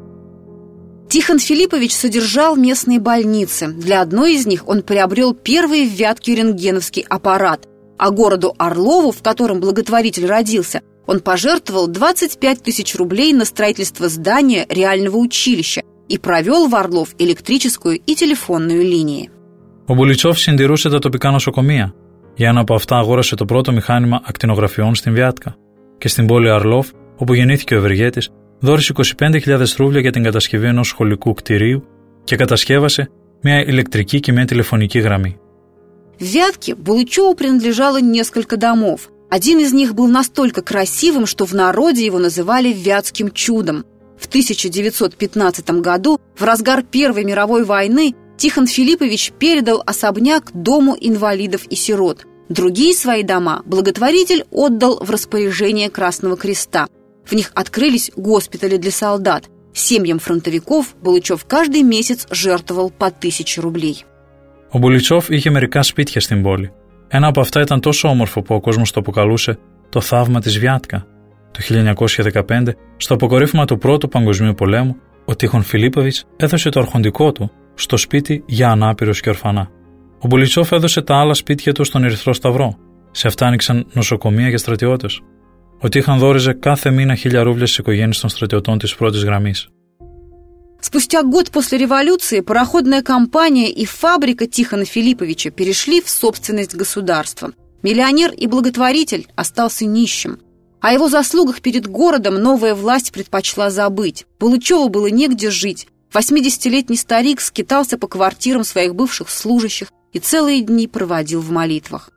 Тихон Филиппович содержал местные больницы. Для одной из них он приобрел первый в Вятке рентгеновский аппарат, а городу Орлову, в котором благотворитель родился, он пожертвовал двадцать пять тысяч рублей на строительство здания реального училища и провел в Орлов электрическую и телефонную линии. Ο Μπουλιτσόφ συντηρούσε τα τοπικά νοσοκομεία. Για ένα από αυτά αγόρασε το πρώτο μηχάνημα ακτινογραφιών στην Βιάτκα. Και στην πόλη Αρλόφ, όπου γεννήθηκε ο Ευεργέτης, δώρισε είκοσι πέντε χιλιάδες ρούβλια για την κατασκευή ενός σχολικού κτηρίου και κατασκεύασε μια ηλεκτρική και μια τηλεφωνική γραμμή. В Вятке Булычеву принадлежало несколько домов. Один из них был настолько красивым, что в народе его называли «Вятским чудом». В тысяча девятьсот пятнадцатом году, в разгар Первой мировой войны, Тихон Филиппович передал особняк Дому инвалидов и сирот. Другие свои дома благотворитель отдал в распоряжение Красного Креста. В них открылись госпитали для солдат. Семьям фронтовиков Булычев каждый месяц жертвовал по тысяче рублей. Ο Μπουλιτσόφ είχε μερικά σπίτια στην πόλη. Ένα από αυτά ήταν τόσο όμορφο που ο κόσμος το αποκαλούσε το θαύμα της Βιάτκα. Το χίλια εννιακόσια δεκαπέντε, στο αποκορύφωμα του Πρώτου Παγκοσμίου Πολέμου, ο Τίхон Φιλίπποβιτς έδωσε το αρχοντικό του στο σπίτι για ανάπηρους και ορφανά. Ο Μπουλιτσόφ έδωσε τα άλλα σπίτια του στον Ερυθρό Σταυρό. Σε αυτά άνοιξαν νοσοκομεία για στρατιώτες. Ο Τίхон δώριζε κάθε μήνα χίλια ρούβλια στις οικογένειες των στρατιωτών της πρώτης γραμμής. Спустя год после революции пароходная компания и фабрика Тихона Филипповича перешли в собственность государства. Миллионер и благотворитель остался нищим. О его заслугах перед городом новая власть предпочла забыть. Булычеву было негде жить. восьмидесятилетний старик скитался по квартирам своих бывших служащих и целые дни проводил в молитвах.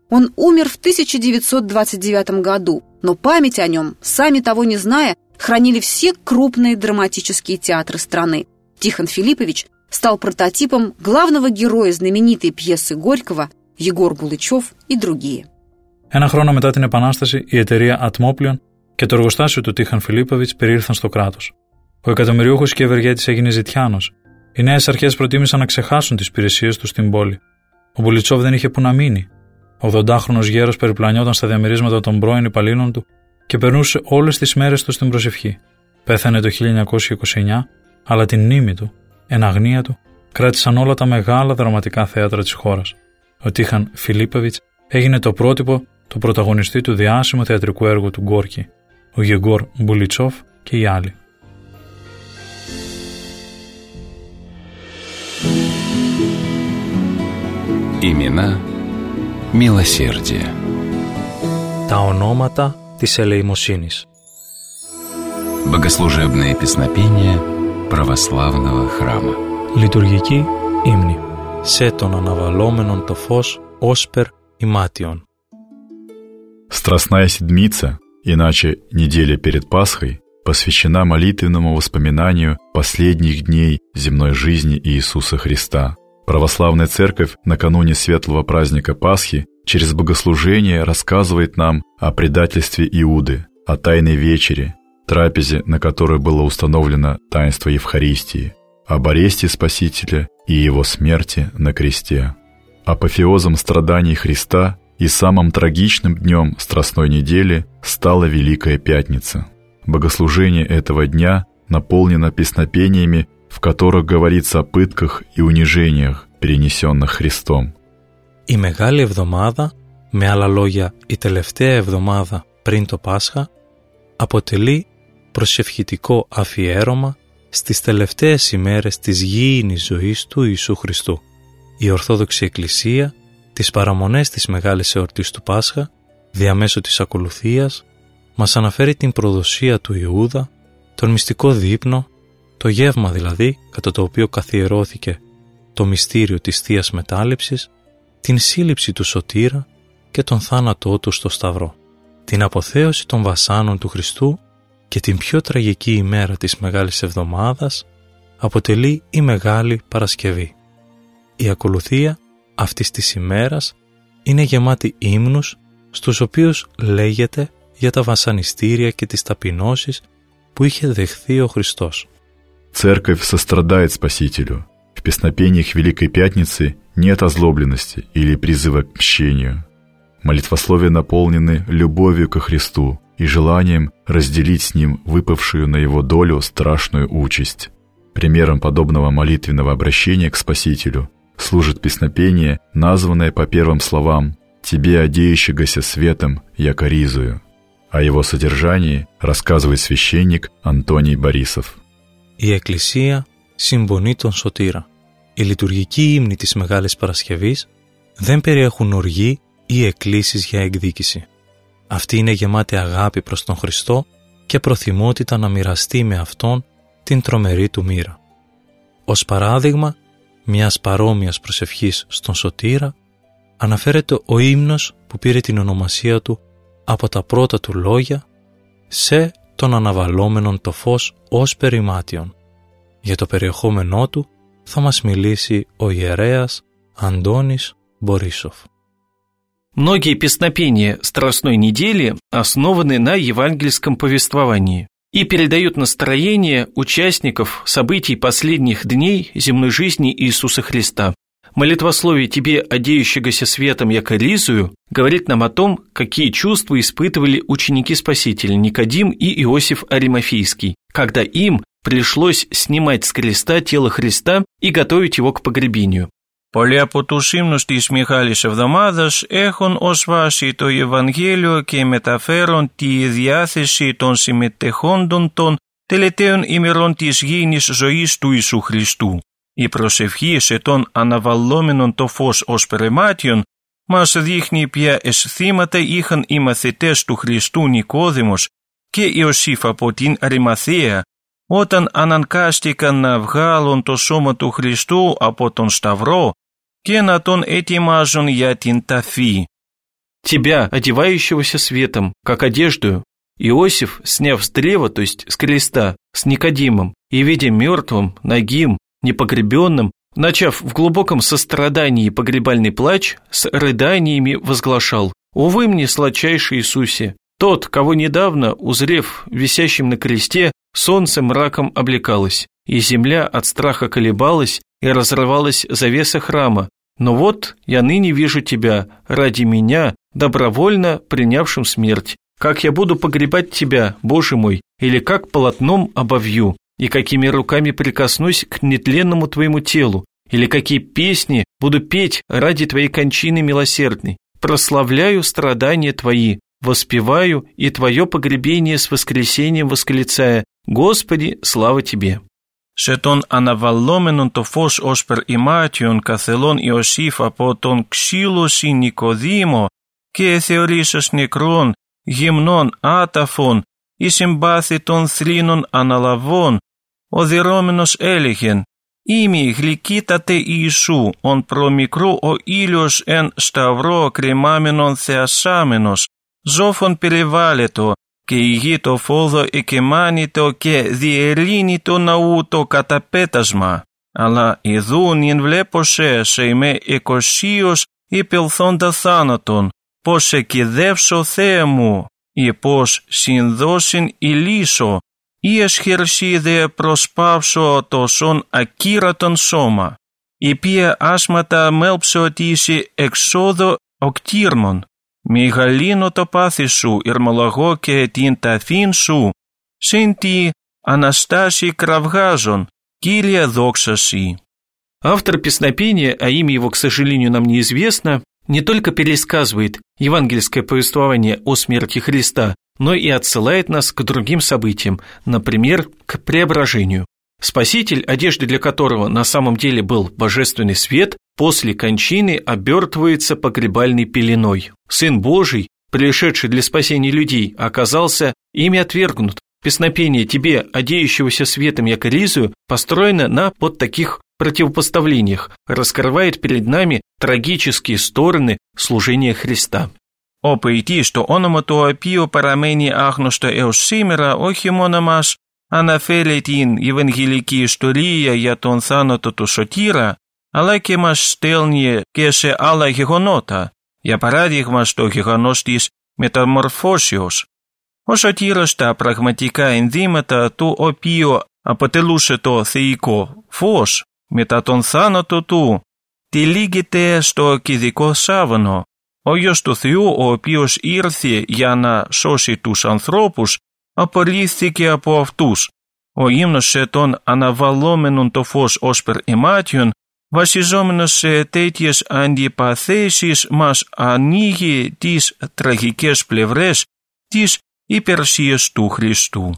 Он умер в тысяча девятьсот двадцать девятом году, но память о нем, сами того не зная, хранили все крупные драматические театры страны. Тихон Филиппович стал прототипом главного героя знаменитой пьесы Горького Егор Булычев и другие. Ένα χρόνο μετά την Επανάσταση, η εταιρεία Ατμόπλιον και το εργοστάσιο του Τίχον Φιλίπποβιτς περιήλθαν στο κράτος. Ο εκατομμυριούχος και ευεργέτης έγινε ζητιάνος. Οι νέες αρχές προτίμησαν να ξεχάσουν τις υπηρεσίες του στην πόλη. Ο Μπουλιτσόφ δεν είχε που να μείνει. Ο ογδοντάχρονος γέρος περιπλανιόταν στα διαμερίσματα των πρώην υπαλλήλων του και περνούσε όλες τις μέρες του στην προσευχή. Πέθανε το χίλια εννιακόσια είκοσι εννιά, αλλά την μνήμη του, εν αγνία του, κράτησαν όλα τα μεγάλα δραματικά θέατρα της χώρας. Ο Τίχον Φιλίπποβιτς έγινε το πρότυπο του πρωταγωνιστή του διάσημου θεατρικού έργου του Γκόρκι, ο Γεγκόρ Μπουλιτσόφ και οι άλλοι. Имена милосердия. Τα ονόματα της ελεημοσύνης. Богослужебное песнопение православного храма. Λειτουργική ύμνη. Σε τον αναβαλόμενον το φως όσπερ ημάτιον. Страстная Седмица, иначе неделя перед Пасхой, посвящена молитвенному воспоминанию последних дней земной жизни Иисуса Христа. Православная Церковь накануне светлого праздника Пасхи через богослужение рассказывает нам о предательстве Иуды, о Тайной вечере, трапезе, на которой было установлено таинство Евхаристии, об аресте Спасителя и его смерти на кресте. Апофеозом страданий Христа и самым трагичным днем Страстной недели стала Великая Пятница. Богослужение этого дня наполнено песнопениями, в которых говорится о пытках и унижениях, перенесенных Христом. Η Μεγάλη Εβδομάδα, με άλλα λόγια η τελευταία εβδομάδα πριν το Πάσχα, αποτελεί προσευχητικό αφιέρωμα στις τελευταίες ημέρες της γήινης ζωής του Ιησού Χριστού. Η Ορθόδοξη Εκκλησία, τις παραμονές της Μεγάλης Εορτής του Πάσχα, διαμέσου της ακολουθίας, μας αναφέρει την προδοσία του Ιούδα, τον μυστικό δείπνο, το γεύμα δηλαδή κατά το οποίο καθιερώθηκε το μυστήριο της Θείας Μετάληψης, την σύλληψη του Σωτήρα και τον θάνατό του στο Σταυρό, την αποθέωση των βασάνων του Χριστού και την πιο τραγική ημέρα της Μεγάλης Εβδομάδας αποτελεί η Μεγάλη Παρασκευή. Η ακολουθία αυτής της ημέρας είναι γεμάτη ύμνους στους οποίους λέγεται για τα βασανιστήρια και τις ταπεινώσεις που είχε δεχθεί ο Χριστός. Церковь сострадает Спасителю. В песнопениях Великой Пятницы нет озлобленности или призыва к мщению. Молитвословия наполнены любовью ко Христу и желанием разделить с Ним выпавшую на Его долю страшную участь. Примером подобного молитвенного обращения к Спасителю служит песнопение, названное по первым словам «Тебе, одеющегося светом, яко ризую». О его содержании рассказывает священник Антоний Борисов. Η Εκκλησία συμπονεί τον Σωτήρα. Οι λειτουργικοί ύμνοι της Μεγάλης Παρασκευής δεν περιέχουν οργή ή εκκλήσεις για εκδίκηση. Αυτή είναι γεμάτη αγάπη προς τον Χριστό και προθυμότητα να μοιραστεί με Αυτόν την τρομερή του μοίρα. Ως παράδειγμα μιας παρόμοιας προσευχής στον Σωτήρα αναφέρεται ο ύμνος που πήρε την ονομασία του από τα πρώτα του λόγια «Σε των αναβαλόμενων το φως ως περιμάτιον». Για το περιεχόμενό του θα μας μιλήσει ο ιερέας Антонис Борисов. Многие песнопения Страстной недели основаны на евангельском повествовании и передают настроение участников событий последних дней земной жизни Иисуса Христа. Молитвословие «Тебе, одеющегося светом, яко ризую» говорит нам о том, какие чувства испытывали ученики Спасителя Никодим и Иосиф Аримафейский, когда им пришлось снимать с креста тело Христа и готовить его к погребению. Πολλοί από τους ύμνους της Μεγάλης Εβδομάδας έχουν ως βάση το Ευαγγέλιο και μεταφέρουν τη διάθεση των συμμετεχόντων των τελευταίων ημερών της γήινης ζωής του Ιησού Χριστού. Η προσευχή σε τον αναβαλλόμενον το φως ως περιμάτιον μας δείχνει ποια αισθήματα είχαν οι μαθητές του Χριστού Νικόδημος και Ιωσήφ από την Αριμαθαία όταν αναγκάστηκαν να βγάλουν το σώμα του Χριστού από τον Σταυρό και να τον ετοιμάζουν για την ταφή. тебя, одевающегося светом, как одеждою. Иосиф, сняв с древа, то есть с креста, с Никодимом, и видя мертвым, нагим, непогребенным, начав в глубоком сострадании погребальный плач, с рыданиями возглашал: «Увы мне, сладчайший Иисусе, тот, кого недавно, узрев висящим на кресте, солнце мраком облекалось, и земля от страха колебалась, и разрывалась завеса храма. Но вот я ныне вижу тебя, ради меня, добровольно принявшим смерть. Как я буду погребать тебя, Боже мой, или как полотном обовью, и какими руками прикоснусь к нетленному твоему телу, или какие песни буду петь ради твоей кончины милосердной. Прославляю страдания твои, воспеваю и твое погребение с воскресением восклицая: Господи, слава тебе». Σετον αναβαλλόμενον το φως ως περ ημάτιον καθελών Ιωσήφ από τον ξύλωση Νικοδήμο και θεωρήσας νεκρών, γυμνών άταφων, η συμπάθη των θλίνων αναλαβών, ο διρώμενος έλεγεν: «Ήμι γλυκύτατε Ιησού, ον προμικρού ο ήλιος εν σταυρό κρεμάμενον θεασάμενος, ζώφων περιβάλλετο, και η γη το φόδο εκεμάνητο και διελύνητο ναού το καταπέτασμα. Αλλά ειδούν ειν βλέπωσε σε είμαι εκοσίως υπελθόντα θάνατον, πως σε κυδεύσω Θεέ μου, ή πως συνδώσιν ηλίσω, ή εσχερσίδε προσπαύσω τόσον ακύρατον σώμα, η ποια άσματα μέλψω ότι είσαι εξόδο οκτήρμον. Μεγαλύνω το πάθη σου, ηρμολογώ και την ταφήν σου, συν τι Αναστάση κραυγάζον, Κύριε δόξα σοι». Автор песнопения, а имя его, к сожалению, нам неизвестно, не только пересказывает евангельское повествование о смерти Христа, но и отсылает нас к другим событиям, например, к преображению. Спаситель, одежда для которого на самом деле был божественный свет, после кончины обертывается погребальной пеленой. Сын Божий, пришедший для спасения людей, оказался ими отвергнут. Песнопение «Тебе, одеющегося светом якоризую» построено на вот таких противопоставлениях, раскрывает перед нами трагические стороны служения Христа. Ο ποιητής, το όνομα του οποίου παραμένει άγνωστο έως σήμερα, όχι μόνο μας αναφέρει την ευαγγελική ιστορία για τον θάνατο του Σωτήρα, αλλά και μας στέλνει και σε άλλα γεγονότα, για παράδειγμα στο γεγονός της μεταμορφώσεως. Ο Σωτήρας τα πραγματικά ενδύματα του οποίου αποτελούσε το θεϊκό φως, μετά τον θάνατο του, τυλίγεται στο κηδικό σάβανο. Ο Υιός του Θεού, ο οποίος ήρθε για να σώσει τους ανθρώπους, απολύθηκε από αυτούς. Ο ύμνος σε τον αναβαλλόμενον το φως ως περ ημάτιον, βασιζόμενος σε τέτοιες αντιπαθέσεις, μας ανοίγει τις τραγικές πλευρές της υπερσίας του Χριστού.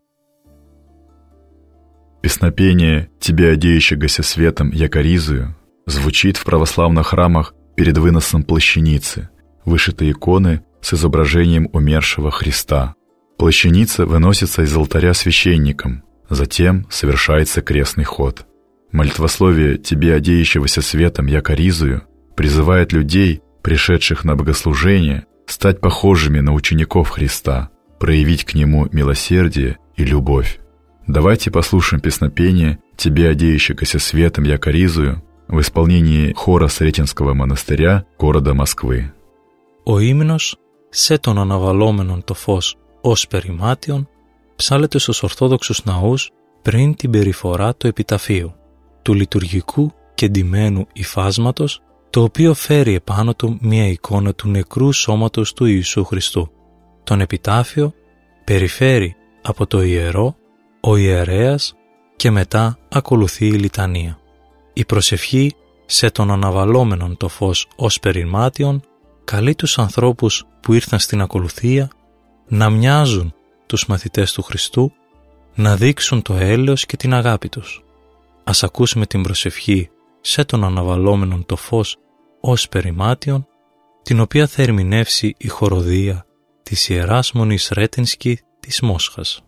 Песнопение «Тебе, одеющегося светом, якоризую» звучит в православных храмах перед выносом плащаницы, вышитой иконы с изображением умершего Христа. Плащаница выносится из алтаря священником, затем совершается крестный ход. Молитвословие «Тебе, одеющегося светом, якоризую» призывает людей, пришедших на богослужение, стать похожими на учеников Христа, проявить к Нему милосердие и любовь. Давайте послушаем песнопение «Тебе, одеющегося светом, якоризую» в исполнении хора Сретенского монастыря города Москвы. Ο ύμνος «Σε τον αναβαλλόμενον το φως ως περιμάτιον» ψάλλεται στους Ορθόδοξους ναούς πριν την περιφορά του επιταφείου, του λειτουργικού και ντυμένου υφάσματος, το οποίο φέρει επάνω του μία εικόνα του νεκρού σώματος του Ιησού Χριστού. Τον επιτάφιο περιφέρει από το ιερό ο ιερέας και μετά ακολουθεί η λιτανία. Η προσευχή «Σε τον αναβαλλόμενον το φως ως περιμάτιον» καλεί τους ανθρώπους που ήρθαν στην ακολουθία να μοιάζουν τους μαθητές του Χριστού, να δείξουν το έλεος και την αγάπη τους. Ας ακούσουμε την προσευχή «Σε τον αναβαλλόμενον το φως ως περιμάτιον», την οποία θα ερμηνεύσει η χοροδία της Ιεράς Μονής Ρέτενσκι της Μόσχας.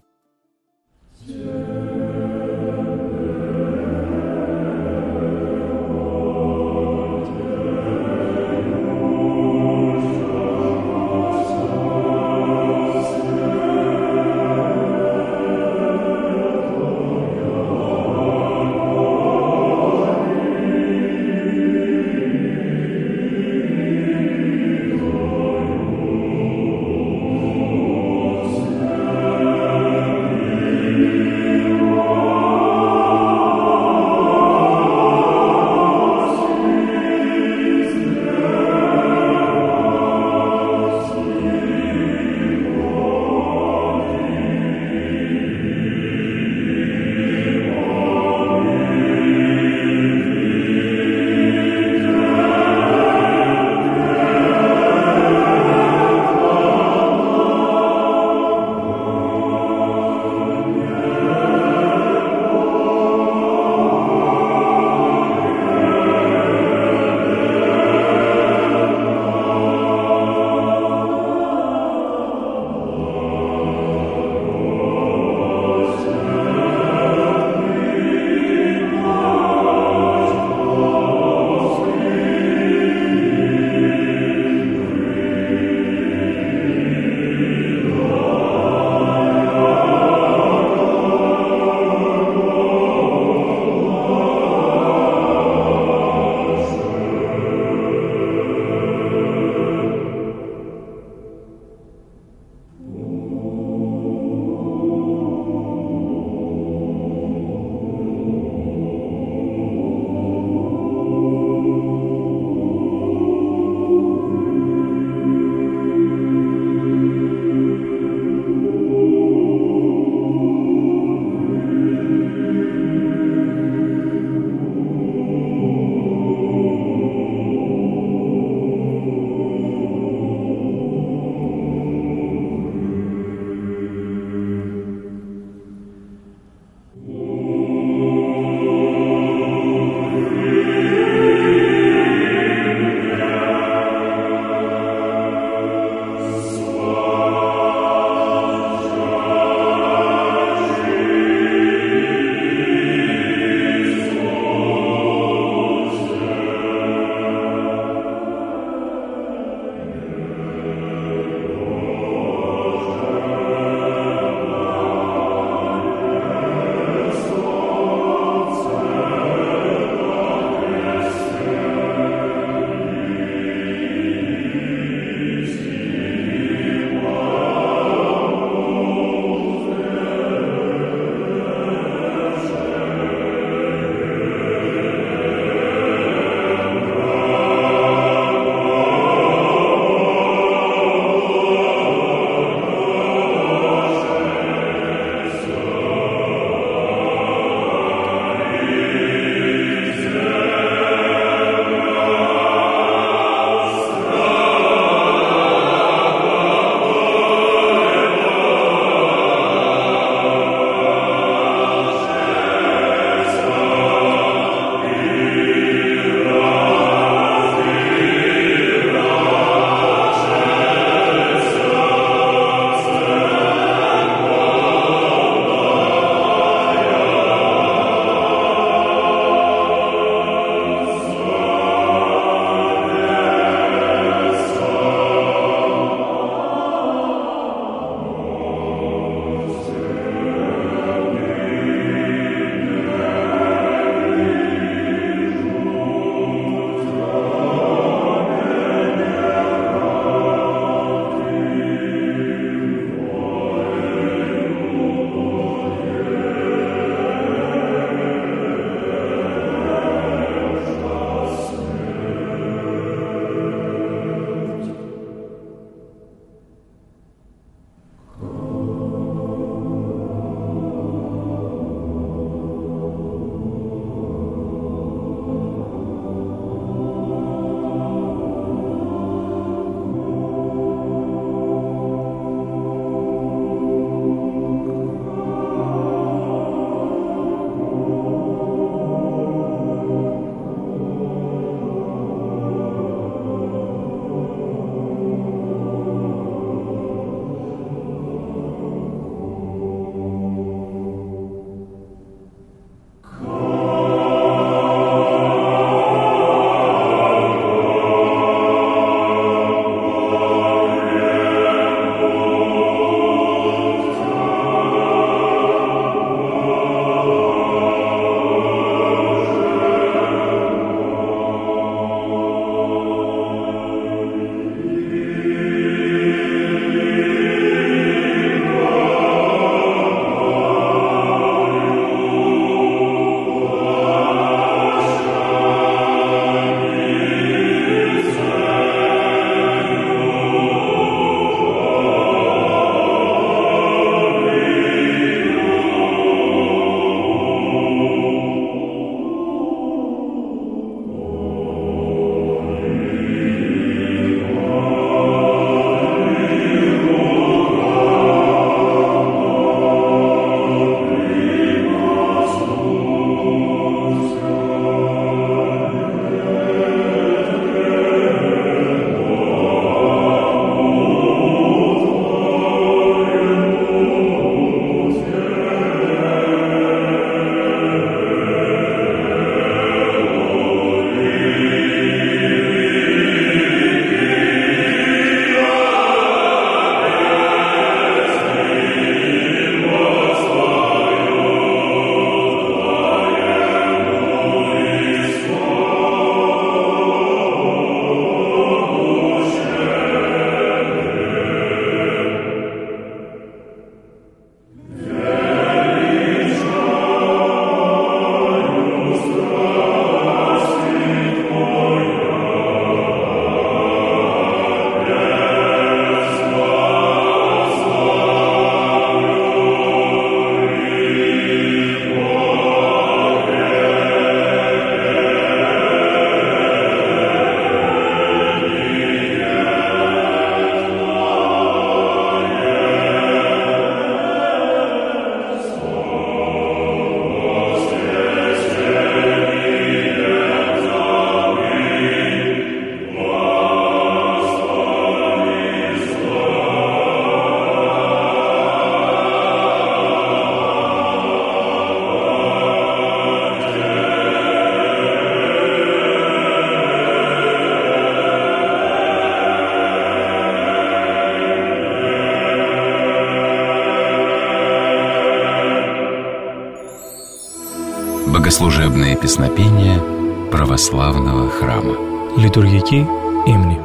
Богослужебные песнопения православного храма. Литургική ύμνη.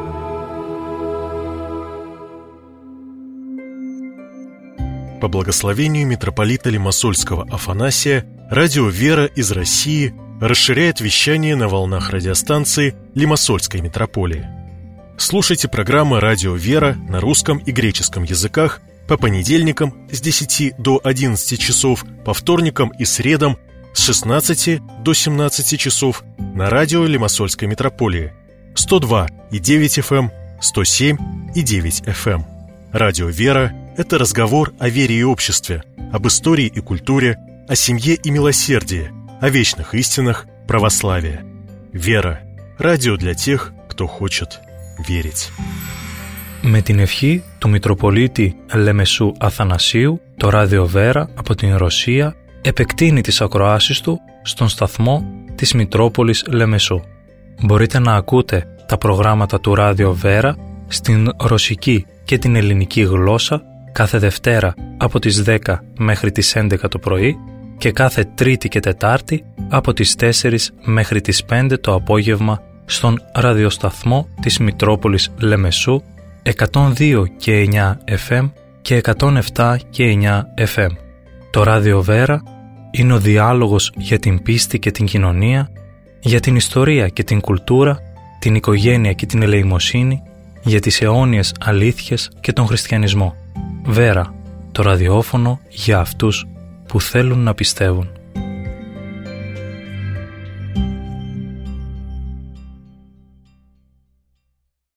По благословению митрополита Лимассольского Афанасия, радио «Вера» из России расширяет вещание на волнах радиостанции Лимассольской митрополии. Слушайте программы «Радио Вера» на русском и греческом языках по понедельникам с десяти до одиннадцати часов, по вторникам и средам с шестнадцати до семнадцати часов на радио Лимассольской митрополии сто два и девять эф эм, сто семь и девять эф эм. Радио «Вера» — это разговор о вере и обществе, об истории и культуре, о семье и милосердии, о вечных истинах православия. «Вера» — радио для тех, кто хочет верить. Με την ευχή του Μητροπολίτη Λεμεσού Αθανασίου, το ράδιο Βέρα από την Ρωσία επεκτείνει τις ακροάσεις του στον σταθμό της Μητρόπολης Λεμεσού. Μπορείτε να ακούτε τα προγράμματα του ράδιο Βέρα στην ρωσική και την ελληνική γλώσσα κάθε Δευτέρα από τις δέκα μέχρι τις έντεκα το πρωί και κάθε Τρίτη και Τετάρτη από τις τέσσερις μέχρι τις πέντε το απόγευμα στον ραδιοσταθμό της Μητρόπολης Λεμεσού εκατόν δύο και εννιά εφ εμ και εκατόν επτά και εννιά εφ εμ. Το ράδιο Βέρα είναι ο διάλογος για την πίστη και την κοινωνία, για την ιστορία και την κουλτούρα, την οικογένεια και την ελεημοσύνη, για τις αιώνιες αλήθειες και τον χριστιανισμό. Βέρα, το ραδιόφωνο για αυτούς που θέλουν να πιστεύουν.